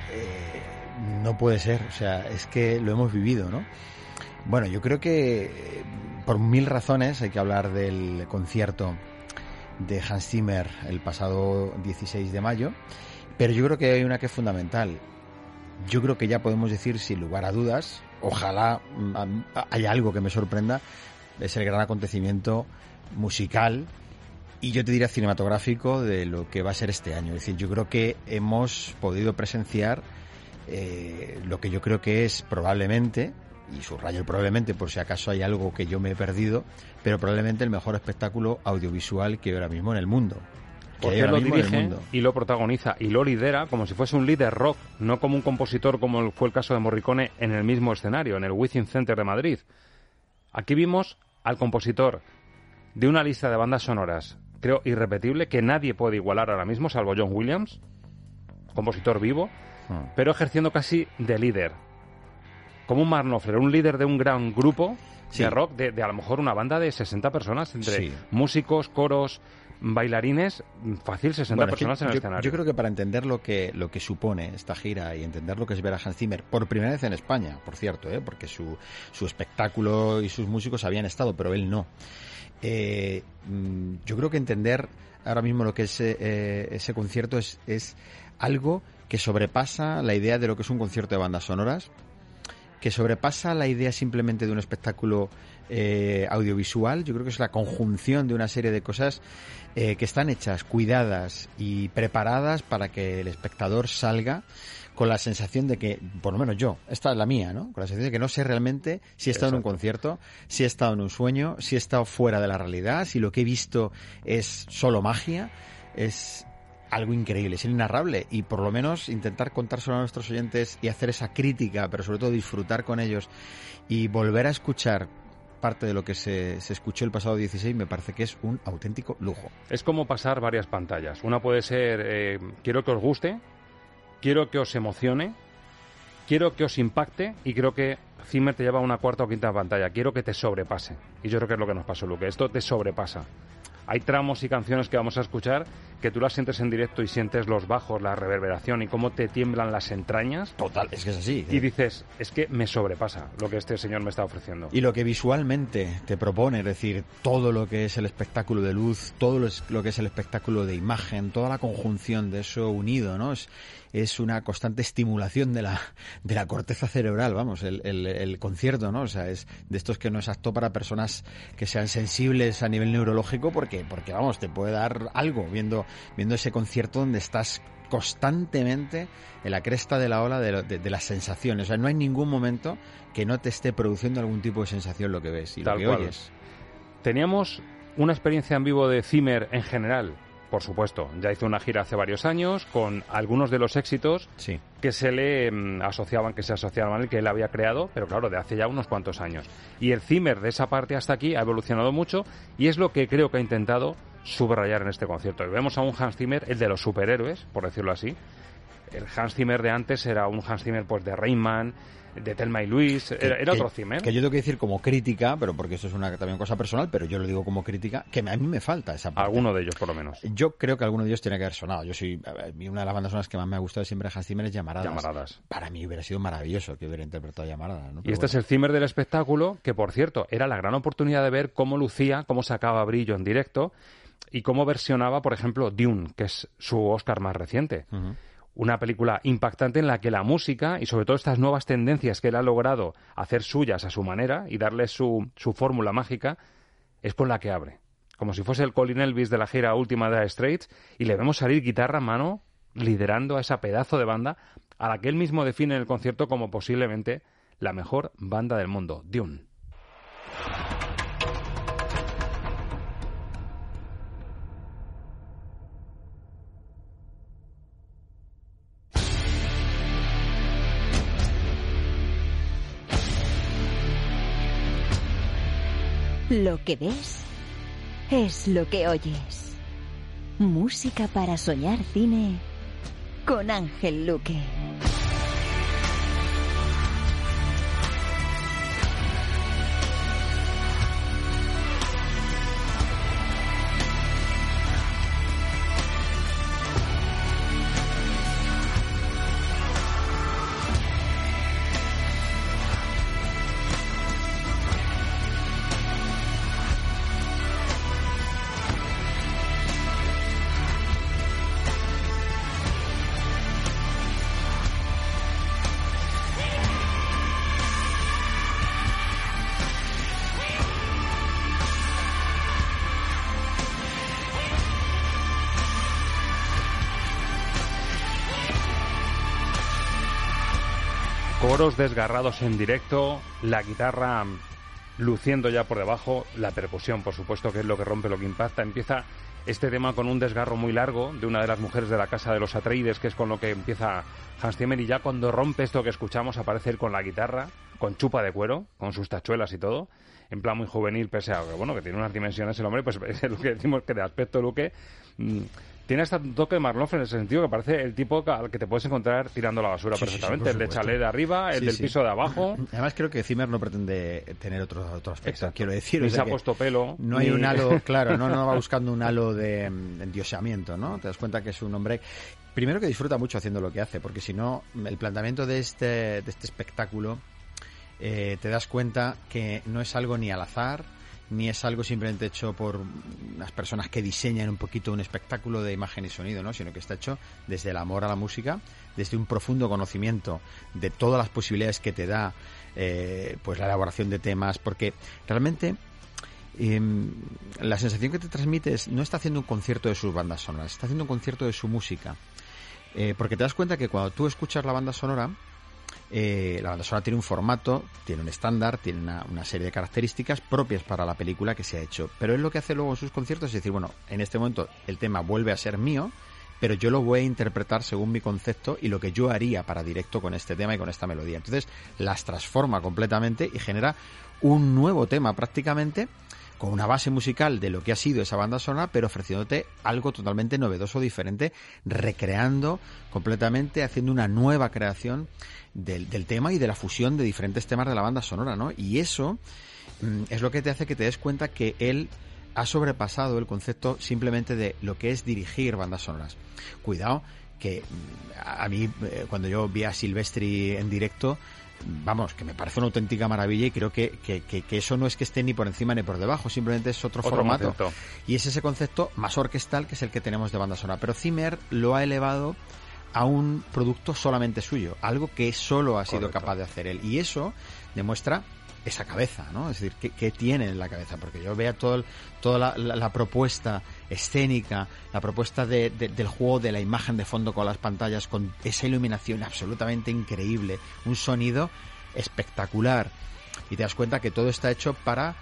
eh, no puede ser, o sea, es que lo hemos vivido, ¿no? Bueno, yo creo que eh, por mil razones hay que hablar del concierto de Hans Zimmer el pasado dieciséis de mayo, pero yo creo que hay una que es fundamental. Yo creo que ya podemos decir sin lugar a dudas, ojalá haya algo que me sorprenda, es el gran acontecimiento musical y yo te diría cinematográfico de lo que va a ser este año. Es decir, yo creo que hemos podido presenciar eh, lo que yo creo que es probablemente, y subrayo probablemente por si acaso hay algo que yo me he perdido, pero probablemente el mejor espectáculo audiovisual que hay ahora mismo en el mundo. Porque él lo dirige y lo protagoniza y lo lidera como si fuese un líder rock, no como un compositor como fue el caso de Morricone en el mismo escenario, en el Within Center de Madrid. Aquí vimos al compositor de una lista de bandas sonoras, creo irrepetible, que nadie puede igualar ahora mismo, salvo John Williams, compositor vivo, hmm. pero ejerciendo casi de líder. Como un Mark Knopfler, un líder de un gran grupo sí. de rock, de, de a lo mejor una banda de sesenta personas, entre sí. músicos, coros, bailarines, fácil sesenta bueno, personas en el yo, escenario. Yo creo que para entender lo que lo que supone esta gira y entender lo que es ver a Hans Zimmer por primera vez en España, por cierto, ¿eh? porque su, su espectáculo y sus músicos habían estado, pero él no. Eh, yo creo que entender ahora mismo lo que es eh, ese concierto es, es algo que sobrepasa la idea de lo que es un concierto de bandas sonoras, que sobrepasa la idea simplemente de un espectáculo eh, audiovisual. Yo creo que es la conjunción de una serie de cosas eh, que están hechas, cuidadas y preparadas para que el espectador salga con la sensación de que, por lo menos yo, esta es la mía, ¿no? Con la sensación de que no sé realmente si he estado Exacto. en un concierto, si he estado en un sueño, si he estado fuera de la realidad, si lo que he visto es solo magia, es algo increíble, es inenarrable, y por lo menos intentar contárselo a nuestros oyentes y hacer esa crítica, pero sobre todo disfrutar con ellos y volver a escuchar parte de lo que se, se escuchó el pasado dieciséis me parece que es un auténtico lujo. Es como pasar varias pantallas. Una puede ser, eh, quiero que os guste, quiero que os emocione, quiero que os impacte, y creo que Zimmer te lleva a una cuarta o quinta pantalla. Quiero que te sobrepase. Y yo creo que es lo que nos pasó, Luque. Esto te sobrepasa. Hay tramos y canciones que vamos a escuchar que tú las sientes en directo y sientes los bajos, la reverberación y cómo te tiemblan las entrañas. Total, es que es así. Y dices, es que me sobrepasa lo que este señor me está ofreciendo. Y lo que visualmente te propone, es decir, todo lo que es el espectáculo de luz, todo lo que es el espectáculo de imagen, toda la conjunción de eso unido, ¿no? Es, es una constante estimulación de la de la corteza cerebral, vamos, el, el, el concierto, ¿no? O sea, es de estos que no es apto para personas que sean sensibles a nivel neurológico, porque, porque vamos, te puede dar algo viendo, viendo ese concierto donde estás constantemente en la cresta de la ola de, de, de las sensaciones. O sea, no hay ningún momento que no te esté produciendo algún tipo de sensación lo que ves y Tal lo que cual. oyes. Teníamos una experiencia en vivo de Zimmer en general. Por supuesto, ya hizo una gira hace varios años con algunos de los éxitos sí. que se le mm, asociaban, que se asociaban a él, que él había creado, pero claro, de hace ya unos cuantos años. Y el Zimmer de esa parte hasta aquí ha evolucionado mucho y es lo que creo que ha intentado subrayar en este concierto. Y vemos a un Hans Zimmer, el de los superhéroes, por decirlo así. El Hans Zimmer de antes era un Hans Zimmer pues de Rain Man, de Thelma y Luis, era, era que, otro Zimmer. Que yo tengo que decir como crítica, pero porque esto es una también cosa personal, pero yo lo digo como crítica, que a mí me falta esa parte. Alguno de ellos, por lo menos. Yo creo que alguno de ellos tiene que haber sonado. Yo soy, una de las bandas sonoras que más me ha gustado siempre de Hans Zimmer es Llamaradas. Llamaradas. Para mí hubiera sido maravilloso que hubiera interpretado Llamaradas, ¿no? Y este bueno. es el Zimmer del espectáculo, que por cierto, era la gran oportunidad de ver cómo lucía, cómo sacaba brillo en directo y cómo versionaba, por ejemplo, Dune, que es su Oscar más reciente. Uh-huh. Una película impactante en la que la música y sobre todo estas nuevas tendencias que él ha logrado hacer suyas a su manera y darle su, su fórmula mágica es con la que abre. Como si fuese el Colin Elvis de la gira última de Dire Straits y le vemos salir guitarra a mano liderando a esa pedazo de banda a la que él mismo define en el concierto como posiblemente la mejor banda del mundo, Dune. Lo que ves es lo que oyes. Música para soñar cine con Ángel Luque. Coros desgarrados en directo, la guitarra luciendo ya por debajo, la percusión, por supuesto, que es lo que rompe, lo que impacta. Empieza este tema con un desgarro muy largo de una de las mujeres de la casa de los Atreides, que es con lo que empieza Hans Zimmer, y ya cuando rompe esto que escuchamos aparece él con la guitarra, con chupa de cuero, con sus tachuelas y todo, en plan muy juvenil, pese a que, bueno, que tiene unas dimensiones el hombre, pues es lo que decimos que de aspecto Luque... Mmm, tiene hasta un toque de Mark Knopfler en ese sentido, que parece el tipo al que te puedes encontrar tirando la basura sí, perfectamente. Sí, sí, el de chalet de arriba, el sí, del sí. piso de abajo. Además creo que Zimmer no pretende tener otro, otro aspecto, exacto. Quiero decir. Ni o sea se ha puesto pelo. No hay ni... un halo, claro, no, no va buscando un halo de, de endioseamiento, ¿no? Te das cuenta que es un hombre... Primero que disfruta mucho haciendo lo que hace, porque si no, el planteamiento de este, de este espectáculo, eh, te das cuenta que no es algo ni al azar, ni es algo simplemente hecho por unas personas que diseñan un poquito un espectáculo de imagen y sonido, ¿no? Sino que está hecho desde el amor a la música, desde un profundo conocimiento de todas las posibilidades que te da eh, pues la elaboración de temas, porque realmente eh, la sensación que te transmite es no está haciendo un concierto de sus bandas sonoras, está haciendo un concierto de su música, eh, porque te das cuenta que cuando tú escuchas la banda sonora, Eh, la banda sonora tiene un formato, tiene un estándar, tiene una, una serie de características propias para la película que se ha hecho. Pero él lo que hace luego en sus conciertos es decir, bueno, en este momento el tema vuelve a ser mío, pero yo lo voy a interpretar según mi concepto y lo que yo haría para directo con este tema y con esta melodía. Entonces las transforma completamente y genera un nuevo tema prácticamente, con una base musical de lo que ha sido esa banda sonora, pero ofreciéndote algo totalmente novedoso, diferente, recreando completamente, haciendo una nueva creación del, del tema y de la fusión de diferentes temas de la banda sonora, ¿no? Y eso mm, es lo que te hace que te des cuenta que él ha sobrepasado el concepto simplemente de lo que es dirigir bandas sonoras. Cuidado, que a mí, eh, cuando yo vi a Silvestri en directo, vamos, que me parece una auténtica maravilla y creo que, que, que, que eso no es que esté ni por encima ni por debajo, simplemente es otro, otro formato. Concepto. Y es ese concepto más orquestal que es el que tenemos de banda sonora. Pero Zimmer lo ha elevado a un producto solamente suyo, algo que solo ha sido Correcto. Capaz de hacer él. Y eso demuestra esa cabeza, ¿no? Es decir, ¿qué, qué tiene en la cabeza? Porque yo veo todo el, toda la, la, la propuesta escénica, la propuesta de, de, del juego de la imagen de fondo con las pantallas, con esa iluminación absolutamente increíble, un sonido espectacular. Y te das cuenta que todo está hecho para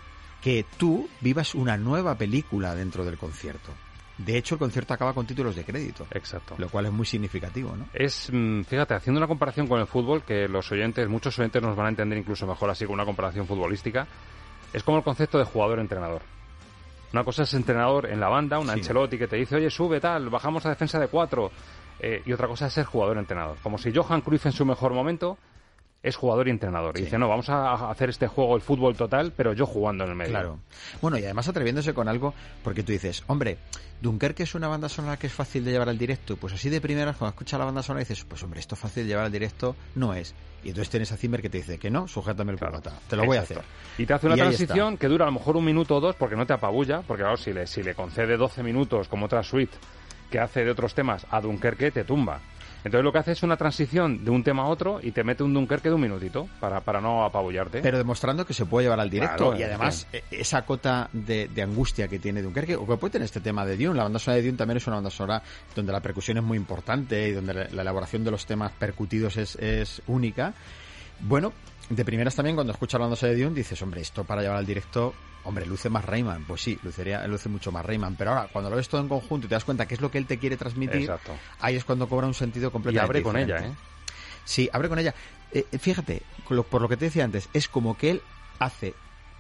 que tú vivas una nueva película dentro del concierto. De hecho, el concierto acaba con títulos de crédito. Exacto. Lo cual es muy significativo, ¿no? Es, fíjate, haciendo una comparación con el fútbol, que los oyentes, muchos oyentes nos van a entender incluso mejor así con una comparación futbolística, es como el concepto de jugador-entrenador. Una cosa es entrenador en la banda, un sí. Ancelotti que te dice, oye, sube tal, bajamos a defensa de cuatro, eh, y otra cosa es ser jugador-entrenador. Como si Johan Cruyff en su mejor momento es jugador y entrenador. Sí. Y dice, no, vamos a hacer este juego, el fútbol total, pero yo jugando en el medio. Claro. Bueno, y además atreviéndose con algo, porque tú dices, hombre, Dunkerque es una banda sonora que es fácil de llevar al directo. Pues así de primeras, cuando escuchas la banda sonora dices, pues hombre, esto fácil de llevar al directo no es. Y entonces tienes a Zimmer que te dice que no, sujétame el cubata, claro. Te lo voy Exacto. a hacer. Y te hace una y transición que dura a lo mejor un minuto o dos, porque no te apabulla, porque claro, si le, si le concede doce minutos, como otra suite que hace de otros temas, a Dunkerque te tumba. Entonces lo que hace es una transición de un tema a otro y te mete un Dunkerque de un minutito para, para no apabullarte. Pero demostrando que se puede llevar al directo. Claro, y además sí. esa cota de, de angustia que tiene Dunkerque, o que puede tener este tema de Dune. La banda sonora de Dune también es una banda sonora donde la percusión es muy importante y donde la, la elaboración de los temas percutidos es, es única. Bueno, de primeras también cuando escuchas la banda sonora de Dune dices, hombre, esto para llevar al directo... Hombre, luce más Rayman, pues sí, lucería, luce mucho más Rayman, pero ahora cuando lo ves todo en conjunto y te das cuenta que es lo que él te quiere transmitir, Exacto. ahí es cuando cobra un sentido completamente Y abre diferente. con ella, ¿eh? Sí, abre con ella. Eh, fíjate, por lo que te decía antes, es como que él hace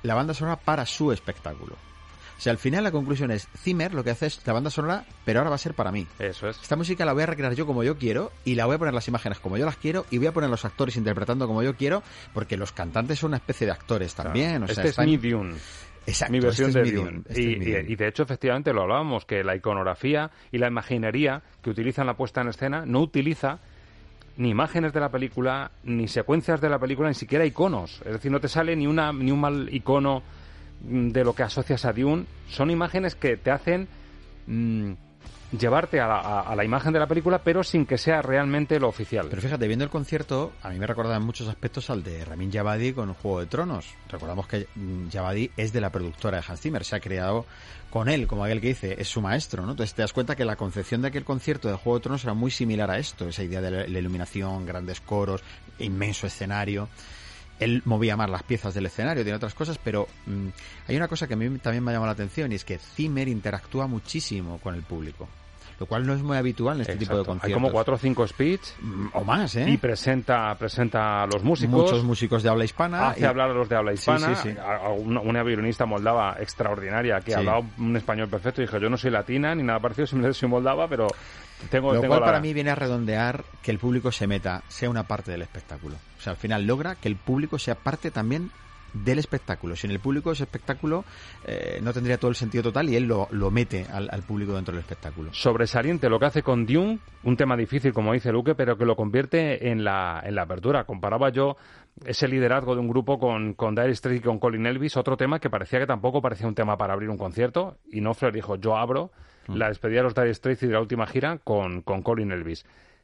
la banda sonora para su espectáculo. O sea, al final la conclusión es, Zimmer lo que hace es la banda sonora, pero ahora va a ser para mí. Eso es. Esta música la voy a recrear yo como yo quiero, y la voy a poner las imágenes como yo las quiero, y voy a poner los actores interpretando como yo quiero, porque los cantantes son una especie de actores también. O sea, este están... es mi Dune. Exacto, mi versión este de es mi Dune. Dune, este y, es mi y- Dune. y de hecho, efectivamente, lo hablábamos, que la iconografía y la imaginería que utilizan la puesta en escena no utiliza ni imágenes de la película, ni secuencias de la película, ni siquiera iconos. Es decir, no te sale ni una ni un mal icono mm, de lo que asocias a Dune. Son imágenes que te hacen mm, llevarte a la, a- a la imagen de la película, pero sin que sea realmente lo oficial. Pero fíjate, viendo el concierto, a mí me recordaba en muchos aspectos al de Ramin Djawadi con Juego de Tronos. Recordamos que mm, Djawadi es de la productora de Hans Zimmer, se ha creado con él, como aquel que dice, es su maestro, ¿no? Entonces te das cuenta que la concepción de aquel concierto de Juego de Tronos era muy similar a esto, esa idea de la, la iluminación, grandes coros, inmenso escenario. Él movía más las piezas del escenario, tiene otras cosas, pero mmm, hay una cosa que a mí también me ha llamado la atención, y es que Zimmer interactúa muchísimo con el público, lo cual no es muy habitual en este Exacto. tipo de conciertos. Hay como cuatro o cinco speech o más, ¿eh? Y presenta, presenta a los músicos. Muchos músicos de habla hispana. Hace y... hablar a los de habla hispana. Sí, sí, sí. A- a Una, una violinista moldava extraordinaria que Sí. hablaba un español perfecto. Y dije, yo no soy latina ni nada parecido, simplemente soy moldava, pero tengo, Lo tengo cual la... para mí viene a redondear que el público se meta, sea una parte del espectáculo. O sea, al final logra que el público sea parte también del espectáculo. Sin el público ese espectáculo eh, no tendría todo el sentido total, y él lo, lo mete al, al público dentro del espectáculo. Sobresaliente lo que hace con Dune, un tema difícil, como dice Luque, pero que lo convierte en la, en la apertura. Comparaba yo ese liderazgo de un grupo con, con Dire Straits y con Colin Elvis, otro tema que parecía que tampoco parecía un tema para abrir un concierto, y Knopfler dijo, yo abro Mm. la despedida de los Dire Straits y de la última gira con, con Colin Elvis.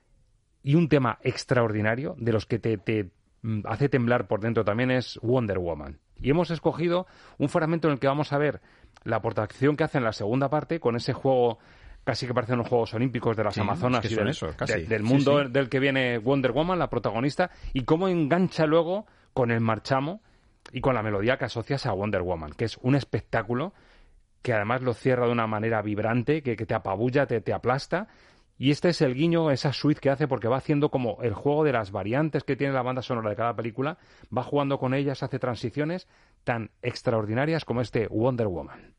Y un tema extraordinario, de los que te, te mm, hace temblar por dentro también, es Wonder Woman. Y hemos escogido un fragmento en el que vamos a ver la aportación que hace en la segunda parte, con ese juego casi que parecen los Juegos Olímpicos de las Sí, Amazonas es que y son del, eso, casi. de- del Sí, mundo sí. del que viene Wonder Woman, la protagonista, y cómo engancha luego con el marchamo y con la melodía que asocias a Wonder Woman, que es un espectáculo que además lo cierra de una manera vibrante, que, que te apabulla, te, te aplasta. Y este es el guiño, esa suite que hace, porque va haciendo como el juego de las variantes que tiene la banda sonora de cada película, va jugando con ellas, hace transiciones tan extraordinarias como este Wonder Woman.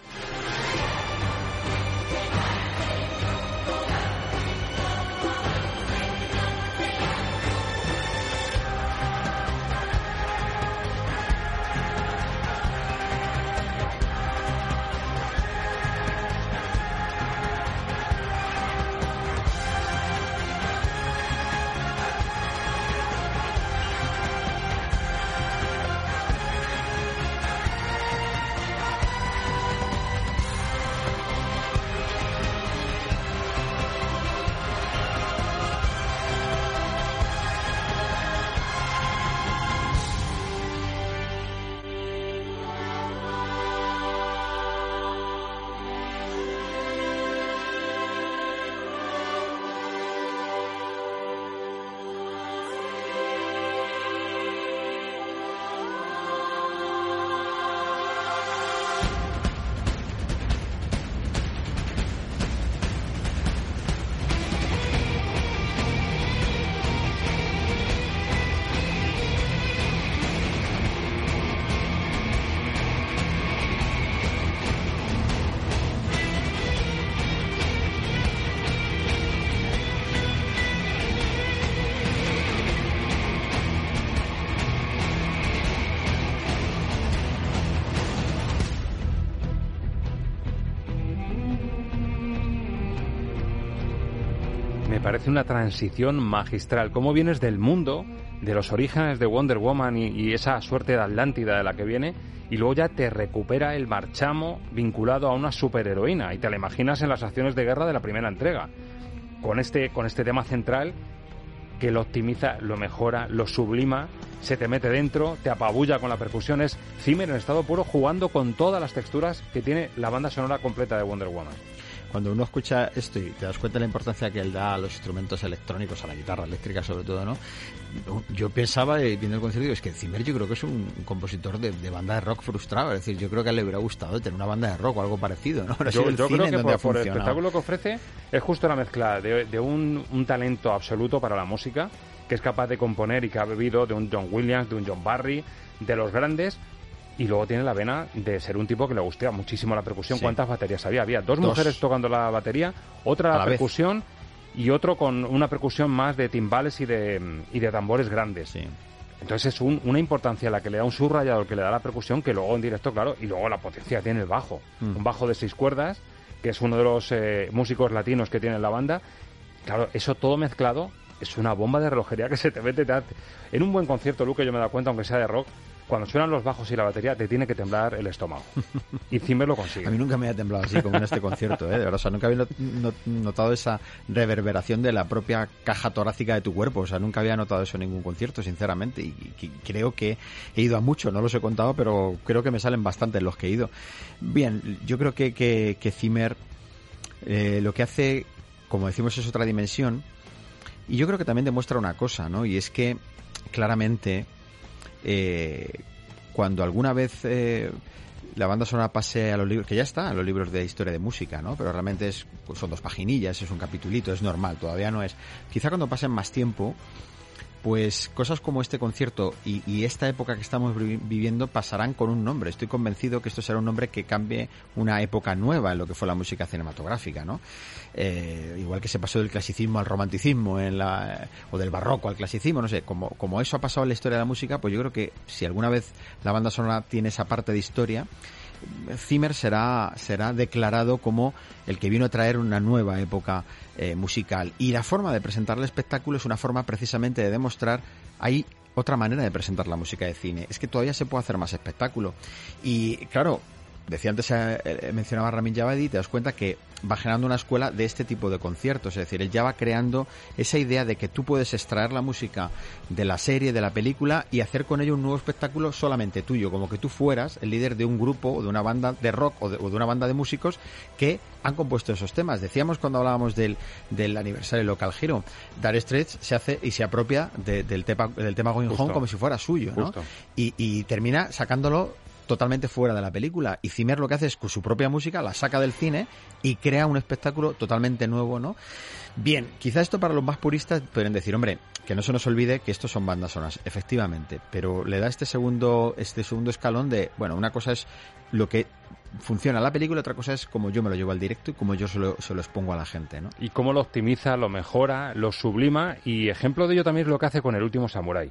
Me parece una transición magistral. Cómo vienes del mundo, de los orígenes de Wonder Woman y, y esa suerte de Atlántida de la que viene, y luego ya te recupera el marchamo vinculado a una superheroína, y te la imaginas en las acciones de guerra de la primera entrega, con este, con este tema central que lo optimiza, lo mejora, lo sublima, se te mete dentro, te apabulla con la percusión. Es Zimmer en estado puro, jugando con todas las texturas que tiene la banda sonora completa de Wonder Woman. Cuando uno escucha esto y te das cuenta de la importancia que él da a los instrumentos electrónicos, a la guitarra eléctrica sobre todo, ¿no? Yo pensaba, eh, viendo el concierto, digo, es que Zimmer yo creo que es un compositor de, de banda de rock frustrado. Es decir, yo creo que a él le hubiera gustado tener una banda de rock o algo parecido, ¿no? Pero Yo, el yo cine creo en que donde por, ha por el funcionado. espectáculo que ofrece es justo la mezcla de, de un, un talento absoluto para la música, que es capaz de componer y que ha bebido de un John Williams, de un John Barry, de los grandes, Y luego tiene la vena de ser un tipo que le gustaba muchísimo la percusión. Sí. ¿Cuántas baterías había? Había dos, Dos. mujeres tocando la batería, otra A la la vez. percusión y otro con una percusión más de timbales y de, y de tambores grandes. Sí. Entonces es un, una importancia la que le da un subrayador que le da la percusión, que luego en directo, claro, y luego la potencia tiene el bajo. Mm. Un bajo de seis cuerdas, que es uno de los eh, músicos latinos que tiene la banda. Claro, eso todo mezclado es una bomba de relojería que se te mete. Te hace... En un buen concierto, Luke, yo me he dado cuenta, aunque sea de rock, cuando suenan los bajos y la batería, te tiene que temblar el estómago. Y Zimmer lo consigue. A mí nunca me ha temblado así como en este concierto, ¿eh? De verdad, o sea, nunca había notado esa reverberación de la propia caja torácica de tu cuerpo. O sea, nunca había notado eso en ningún concierto, sinceramente. Y, y creo que he ido a mucho, no los he contado, pero creo que me salen bastantes los que he ido. Bien, yo creo que, que, que Zimmer eh, lo que hace, como decimos, es otra dimensión. Y yo creo que también demuestra una cosa, ¿no? Y es que, claramente... Eh, cuando alguna vez eh, la banda sonora pase a los libros, que ya está, a los libros de historia de música, ¿no? Pero realmente es, pues son dos paginillas, es un capitulito, es normal, todavía no es. Quizá cuando pasen más tiempo, pues cosas como este concierto y, y esta época que estamos vi- viviendo pasarán con un nombre. Estoy convencido que esto será un nombre que cambie una época nueva en lo que fue la música cinematográfica, ¿no? Eh, igual que se pasó del clasicismo al romanticismo en la, o del barroco al clasicismo, no sé, como, como eso ha pasado en la historia de la música, pues yo creo que si alguna vez la banda sonora tiene esa parte de historia, Zimmer será, será declarado como el que vino a traer una nueva época eh, musical. Y la forma de presentar el espectáculo es una forma precisamente de demostrar, hay otra manera de presentar la música de cine, es que todavía se puede hacer más espectáculo. Y claro, decía antes, eh, mencionaba a Ramin Djawadi, te das cuenta que va generando una escuela de este tipo de conciertos, es decir, él ya va creando esa idea de que tú puedes extraer la música de la serie, de la película y hacer con ello un nuevo espectáculo solamente tuyo, como que tú fueras el líder de un grupo o de una banda de rock o de, o de una banda de músicos que han compuesto esos temas. Decíamos cuando hablábamos del, del aniversario Local Hero, Dire Straits se hace y se apropia de, del, tema, del tema Going Justo. Home como si fuera suyo, ¿no? Justo. Y, y termina sacándolo totalmente fuera de la película, y Zimmer lo que hace es con su propia música la saca del cine y crea un espectáculo totalmente nuevo, ¿no? Bien, quizá esto para los más puristas pueden decir, hombre, que no se nos olvide que estos son bandas sonoras, efectivamente, pero le da este segundo este segundo escalón de, bueno, una cosa es lo que funciona en la película, otra cosa es como yo me lo llevo al directo y como yo se lo, se lo expongo a la gente, ¿no? Y cómo lo optimiza, lo mejora, lo sublima, y ejemplo de ello también es lo que hace con El último samurái.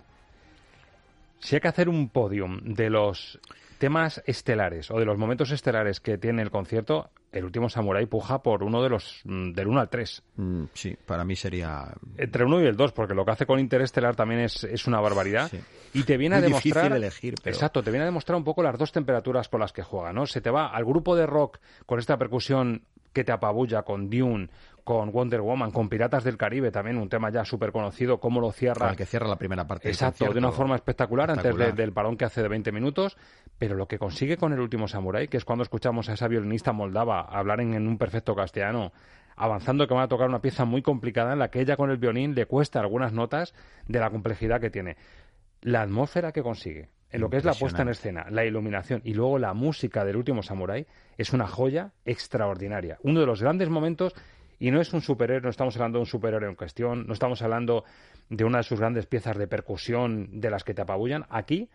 Si hay que hacer un podium de los temas estelares o de los momentos estelares que tiene el concierto, El último samurái puja por uno de los del uno al tres. Mm, sí, para mí sería... Entre uno y el dos, porque lo que hace con Interestelar también es, es una barbaridad. Sí. Y te viene Muy a demostrar... difícil elegir, pero... Exacto, te viene a demostrar un poco las dos temperaturas con las que juega, ¿no? Se te va al grupo de rock con esta percusión que te apabulla, con Dune, con Wonder Woman, con Piratas del Caribe, también un tema ya súper conocido, cómo lo cierra. Con el que cierra la primera parte del Exacto, concierto. de una forma espectacular, Espectacular. antes de, del parón que hace de veinte minutos, pero lo que consigue con El último samurái, que es cuando escuchamos a esa violinista moldava hablar en, en un perfecto castellano, avanzando que van a tocar una pieza muy complicada en la que ella con el violín le cuesta algunas notas de la complejidad que tiene. La atmósfera que consigue, en lo que es la puesta en escena, la iluminación y luego la música del último samurái, es una joya extraordinaria. Uno de los grandes momentos, y no es un superhéroe, no estamos hablando de un superhéroe en cuestión, no estamos hablando de una de sus grandes piezas de percusión de las que te apabullan. Aquí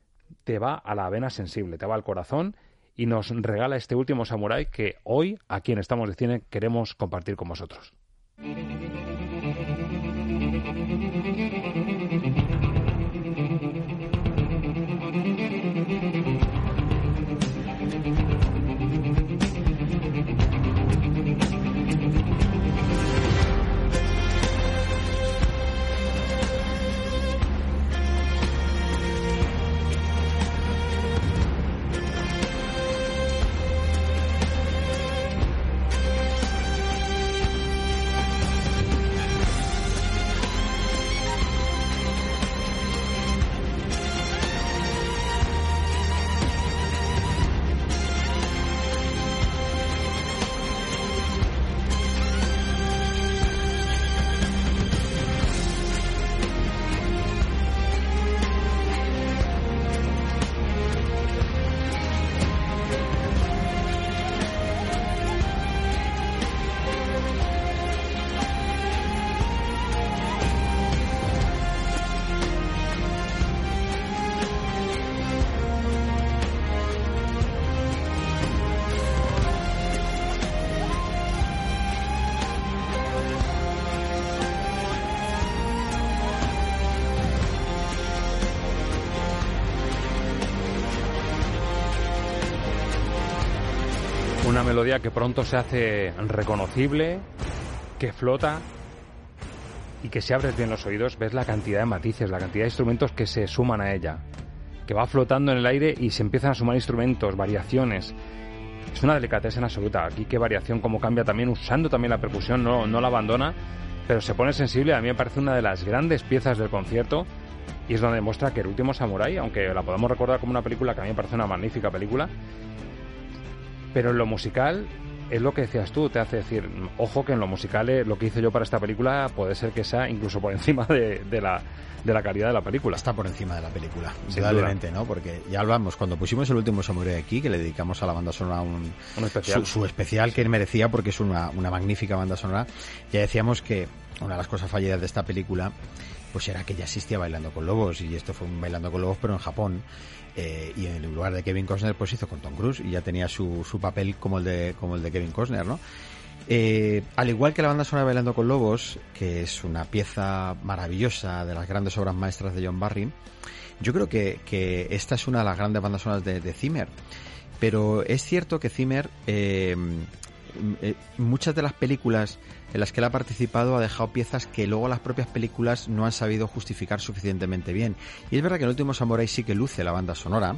te va a la vena sensible, te va al corazón y nos regala este último samurái que hoy, aquí en Estamos de Cine, queremos compartir con vosotros. Una melodía que pronto se hace reconocible, que flota y que si abres bien los oídos ves la cantidad de matices, la cantidad de instrumentos que se suman a ella, que va flotando en el aire y se empiezan a sumar instrumentos, variaciones. Es una delicadeza absoluta. Aquí qué variación, cómo cambia también, usando también la percusión, no, no la abandona, pero se pone sensible. A mí me parece una de las grandes piezas del concierto y es donde demuestra que El último samurái, aunque la podemos recordar como una película que a mí me parece una magnífica película, pero en lo musical es lo que decías tú, te hace decir, ojo que en lo musical eh, lo que hice yo para esta película puede ser que sea incluso por encima de, de la de la calidad de la película. Está por encima de la película, indudablemente, ¿no? Porque ya hablamos, cuando pusimos El último samurái aquí, que le dedicamos a la banda sonora un, un especial. Su, su especial que él merecía porque es una, una magnífica banda sonora, ya decíamos que una de las cosas fallidas de esta película pues era que ya existía Bailando con Lobos, y esto fue un Bailando con Lobos pero en Japón. Eh, y en lugar de Kevin Costner pues hizo con Tom Cruise y ya tenía su, su papel como el de como el de Kevin Costner, ¿no? Eh, al igual que la banda sonora de Bailando con Lobos, que es una pieza maravillosa de las grandes obras maestras de John Barry, yo creo que, que esta es una de las grandes bandas sonoras de, de Zimmer. Pero es cierto que Zimmer eh, eh, muchas de las películas en las que él ha participado ha dejado piezas que luego las propias películas no han sabido justificar suficientemente bien. Y es verdad que en El último samurái sí que luce la banda sonora,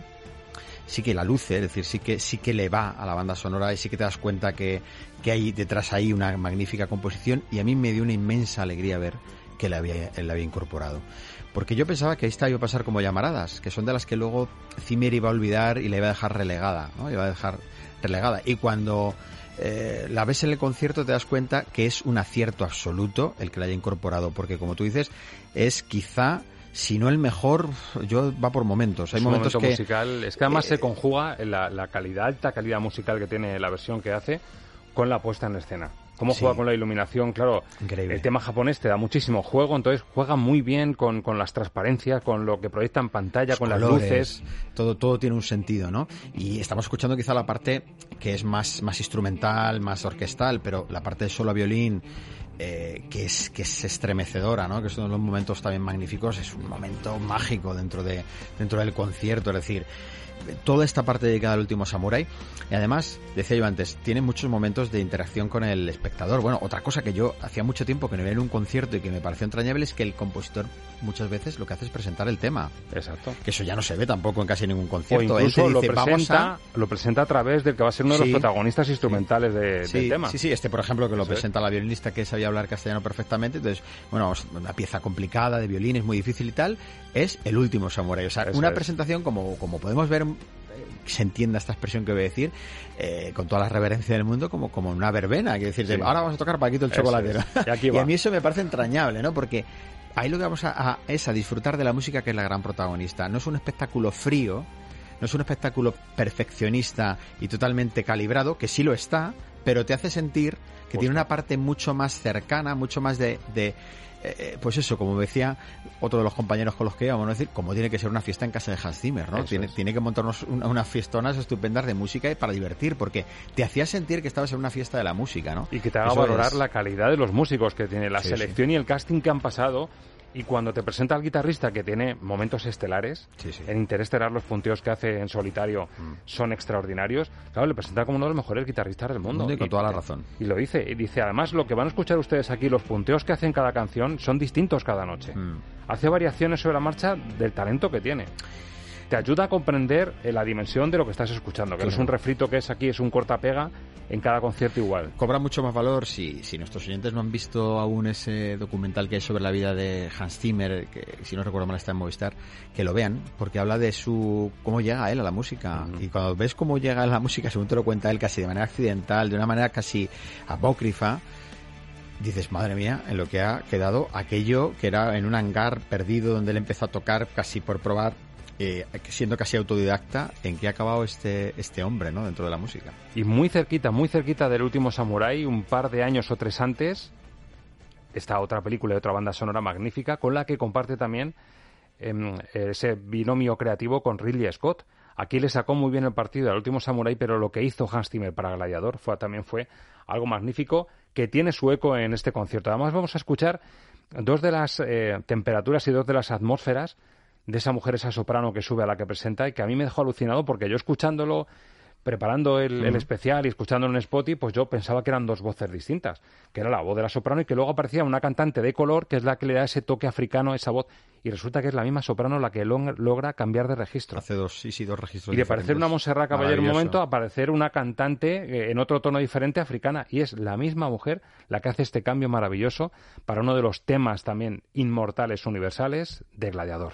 sí que la luce, es decir, sí que sí que le va a la banda sonora y sí que te das cuenta que, que hay detrás ahí una magnífica composición, y a mí me dio una inmensa alegría ver que la había, él la había incorporado. Porque yo pensaba que esta iba a pasar como Llamaradas, que son de las que luego Zimmer iba a olvidar y la iba a dejar relegada, ¿no? Iba a dejar relegada. Y cuando eh, la ves en el concierto te das cuenta que es un acierto absoluto el que la haya incorporado, porque como tú dices, es quizá, si no el mejor, yo va por momentos. Hay es momentos momento que musical, es que además eh, se conjuga la, la calidad, alta calidad musical que tiene la versión que hace con la puesta en escena. Cómo juega sí. con la iluminación, claro. Increíble. El tema japonés te da muchísimo juego, entonces juega muy bien con, con las transparencias, con lo que proyecta en pantalla, Los con colores, las luces. Todo, todo tiene un sentido, ¿no? Y estamos escuchando quizá la parte que es más, más instrumental, más orquestal, pero la parte de solo a violín, eh, que es que es estremecedora, ¿no? Que es uno de los momentos también magníficos, es un momento mágico dentro de dentro del concierto, es decir, toda esta parte dedicada al último samurái. Y además, decía yo antes, tiene muchos momentos de interacción con el espectador. Bueno, otra cosa que yo hacía mucho tiempo que no veía en un concierto y que me pareció entrañable es que el compositor muchas veces lo que hace es presentar el tema. Exacto. Que eso ya no se ve tampoco en casi ningún concierto. O incluso Él te dice, lo, presenta, vamos a... lo presenta a través del que va a ser uno de sí, los protagonistas instrumentales de, sí, del tema. Sí, sí, este por ejemplo que lo sí. presenta la violinista que sabía hablar castellano perfectamente. Entonces, bueno, una pieza complicada de violines, muy difícil y tal, es El último samurái. O sea, eso una es. presentación como, como podemos ver, se entienda esta expresión que voy a decir, eh, con toda la reverencia del mundo, como, como una verbena, que decir, sí. ahora vamos a tocar Paquito el chocolatero. Es. Y, aquí y a mí eso me parece entrañable, ¿no? Porque ahí lo que vamos a, a, es a disfrutar de la música, que es la gran protagonista. No es un espectáculo frío, no es un espectáculo perfeccionista y totalmente calibrado, que sí lo está, pero te hace sentir que Justo. tiene una parte mucho más cercana, mucho más de... de Eh, pues eso, como decía otro de los compañeros con los que íbamos, ¿no? Es decir, como tiene que ser una fiesta en casa de Hans Zimmer, ¿no? Tiene, tiene que montarnos una, unas fiestonas estupendas de música para divertir, porque te hacía sentir que estabas en una fiesta de la música, ¿no? Y que te haga eso valorar es... la calidad de los músicos que tiene, la sí, selección sí. y el casting que han pasado. Y cuando te presenta al guitarrista, que tiene momentos estelares, sí, sí. en Interestelar los punteos que hace en solitario mm. son extraordinarios, claro, le presenta como uno de los mejores guitarristas del mundo. Y con y, toda la razón. Y lo dice, y dice, además lo que van a escuchar ustedes aquí, los punteos que hacen cada canción son distintos cada noche. Mm. Hace variaciones sobre la marcha del talento que tiene. Te ayuda a comprender la dimensión de lo que estás escuchando, que claro. no es un refrito que es aquí, es un corta-pega en cada concierto igual. Cobra mucho más valor si, si nuestros oyentes no han visto aún ese documental que hay sobre la vida de Hans Zimmer, que si no recuerdo mal está en Movistar, que lo vean, porque habla de su cómo llega él a la música. Uh-huh. Y cuando ves cómo llega a la música, según te lo cuenta él, casi de manera accidental, de una manera casi apócrifa, dices, madre mía, en lo que ha quedado aquello que era en un hangar perdido donde él empezó a tocar casi por probar, Eh, siendo casi autodidacta, en qué ha acabado este este hombre, ¿no? Dentro de la música. Y muy cerquita, muy cerquita del último samurái, un par de años o tres antes, esta otra película y otra banda sonora magnífica, con la que comparte también eh, ese binomio creativo con Ridley Scott. Aquí le sacó muy bien el partido al último samurái, pero lo que hizo Hans Zimmer para Gladiador fue, también fue algo magnífico, que tiene su eco en este concierto. Además vamos a escuchar dos de las eh, temperaturas y dos de las atmósferas de esa mujer, esa soprano que sube a la que presenta, y que a mí me dejó alucinado, porque yo escuchándolo preparando el, Uh-huh. el especial y escuchándolo en Spotify, pues yo pensaba que eran dos voces distintas, que era la voz de la soprano y que luego aparecía una cantante de color que es la que le da ese toque africano a esa voz, y resulta que es la misma soprano la que lo- logra cambiar de registro. Hace dos, sí, sí, dos registros Y de parecer una diferentes. Montserrat Caballé en un Maravilloso. momento a parecer una cantante eh, en otro tono diferente africana, y es la misma mujer la que hace este cambio maravilloso para uno de los temas también inmortales universales de Gladiador.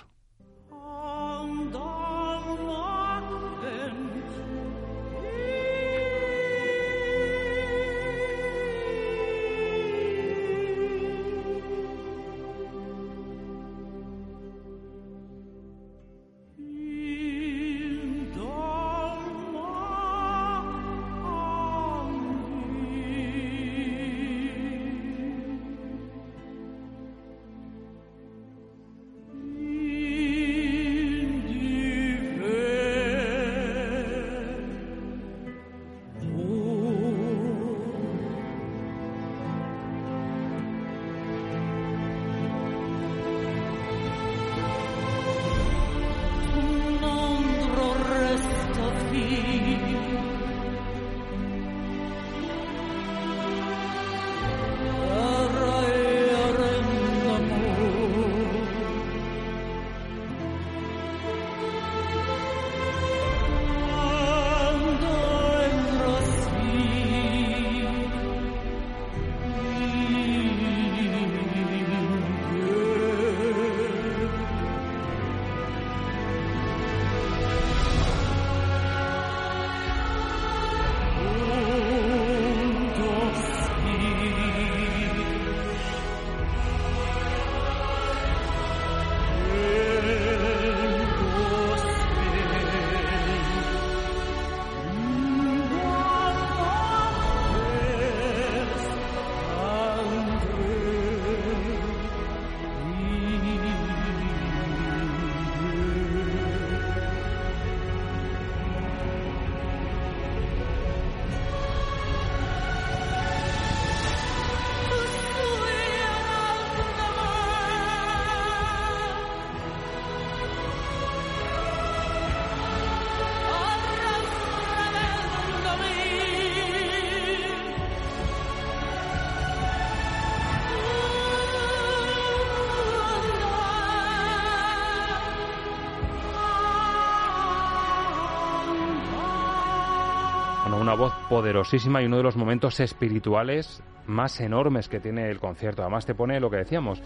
Bueno, una voz poderosísima y uno de los momentos espirituales más enormes que tiene el concierto. Además te pone lo que decíamos,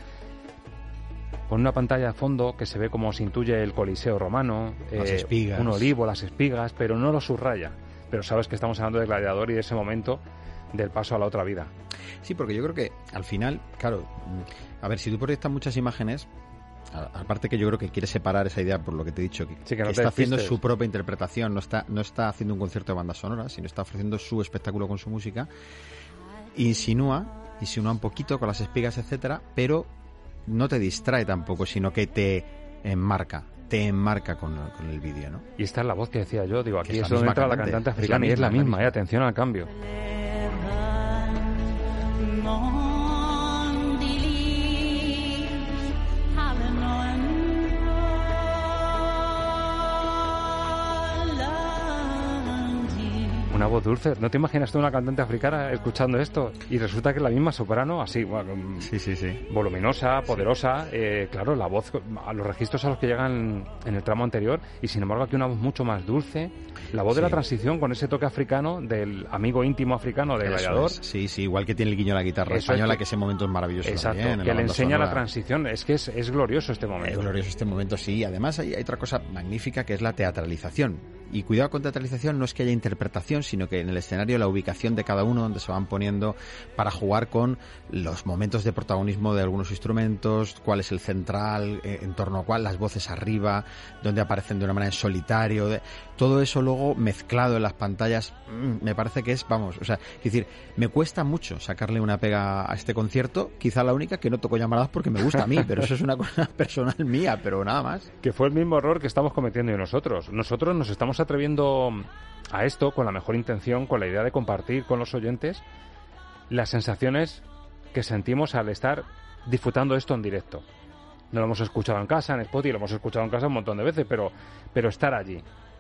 con una pantalla de fondo que se ve como se intuye el Coliseo romano, Las eh, espigas. un olivo, las espigas, pero no lo subraya. Pero sabes que estamos hablando de Gladiador y de ese momento del paso a la otra vida. Sí, porque yo creo que al final, claro, a ver, si tú proyectas muchas imágenes, a- aparte que yo creo que quiere separar esa idea por lo que te he dicho, que, Sí, que no que te está haciendo despistes. su propia interpretación, no está, no está haciendo un concierto de banda sonora, sino está ofreciendo su espectáculo con su música, insinúa, insinúa un poquito con las espigas, etcétera, pero no te distrae tampoco, sino que te enmarca, te enmarca con, con el vídeo, ¿no? Y esta es la voz que decía yo, digo, Que aquí es es, la donde misma entra la cantante, cantante es la africana y es la misma, misma, la eh, atención al cambio. Una voz dulce. ¿No te imaginas tú una cantante africana escuchando esto? Y resulta que es la misma soprano, así, bueno, sí, sí, sí. voluminosa, poderosa. Eh, claro, la voz, a los registros a los que llegan en el tramo anterior, y sin embargo aquí una voz mucho más dulce. La voz de Sí. la transición con ese toque africano del amigo íntimo africano de Eso Gladiador. es. Sí, sí, igual que tiene el guiño a la guitarra Eso es española, que- que ese momento es maravilloso Exacto, también. en que la le banda enseña la sonora. transición. Es que es, es glorioso este momento. Es glorioso este momento, sí. Además hay, hay otra cosa magnífica que es la teatralización. Y cuidado con teatralización, no es que haya interpretación, sino que en el escenario la ubicación de cada uno, donde se van poniendo para jugar con los momentos de protagonismo de algunos instrumentos, cuál es el central, eh, en torno a cuál, las voces arriba, donde aparecen de una manera en solitario. De, todo eso luego mezclado en las pantallas, mmm, me parece que es, vamos, o sea, es decir, me cuesta mucho sacarle una pega a este concierto, quizá la única que no toco llamadas porque me gusta a mí, pero eso es una cosa personal mía, pero nada más. Que fue el mismo error que estamos cometiendo nosotros. Nosotros nos estamos atreviendo a esto con la mejor intención, con la idea de compartir con los oyentes las sensaciones que sentimos al estar disfrutando esto en directo. No lo hemos escuchado en casa, en Spotify, lo hemos escuchado en casa un montón de veces, pero, pero estar allí,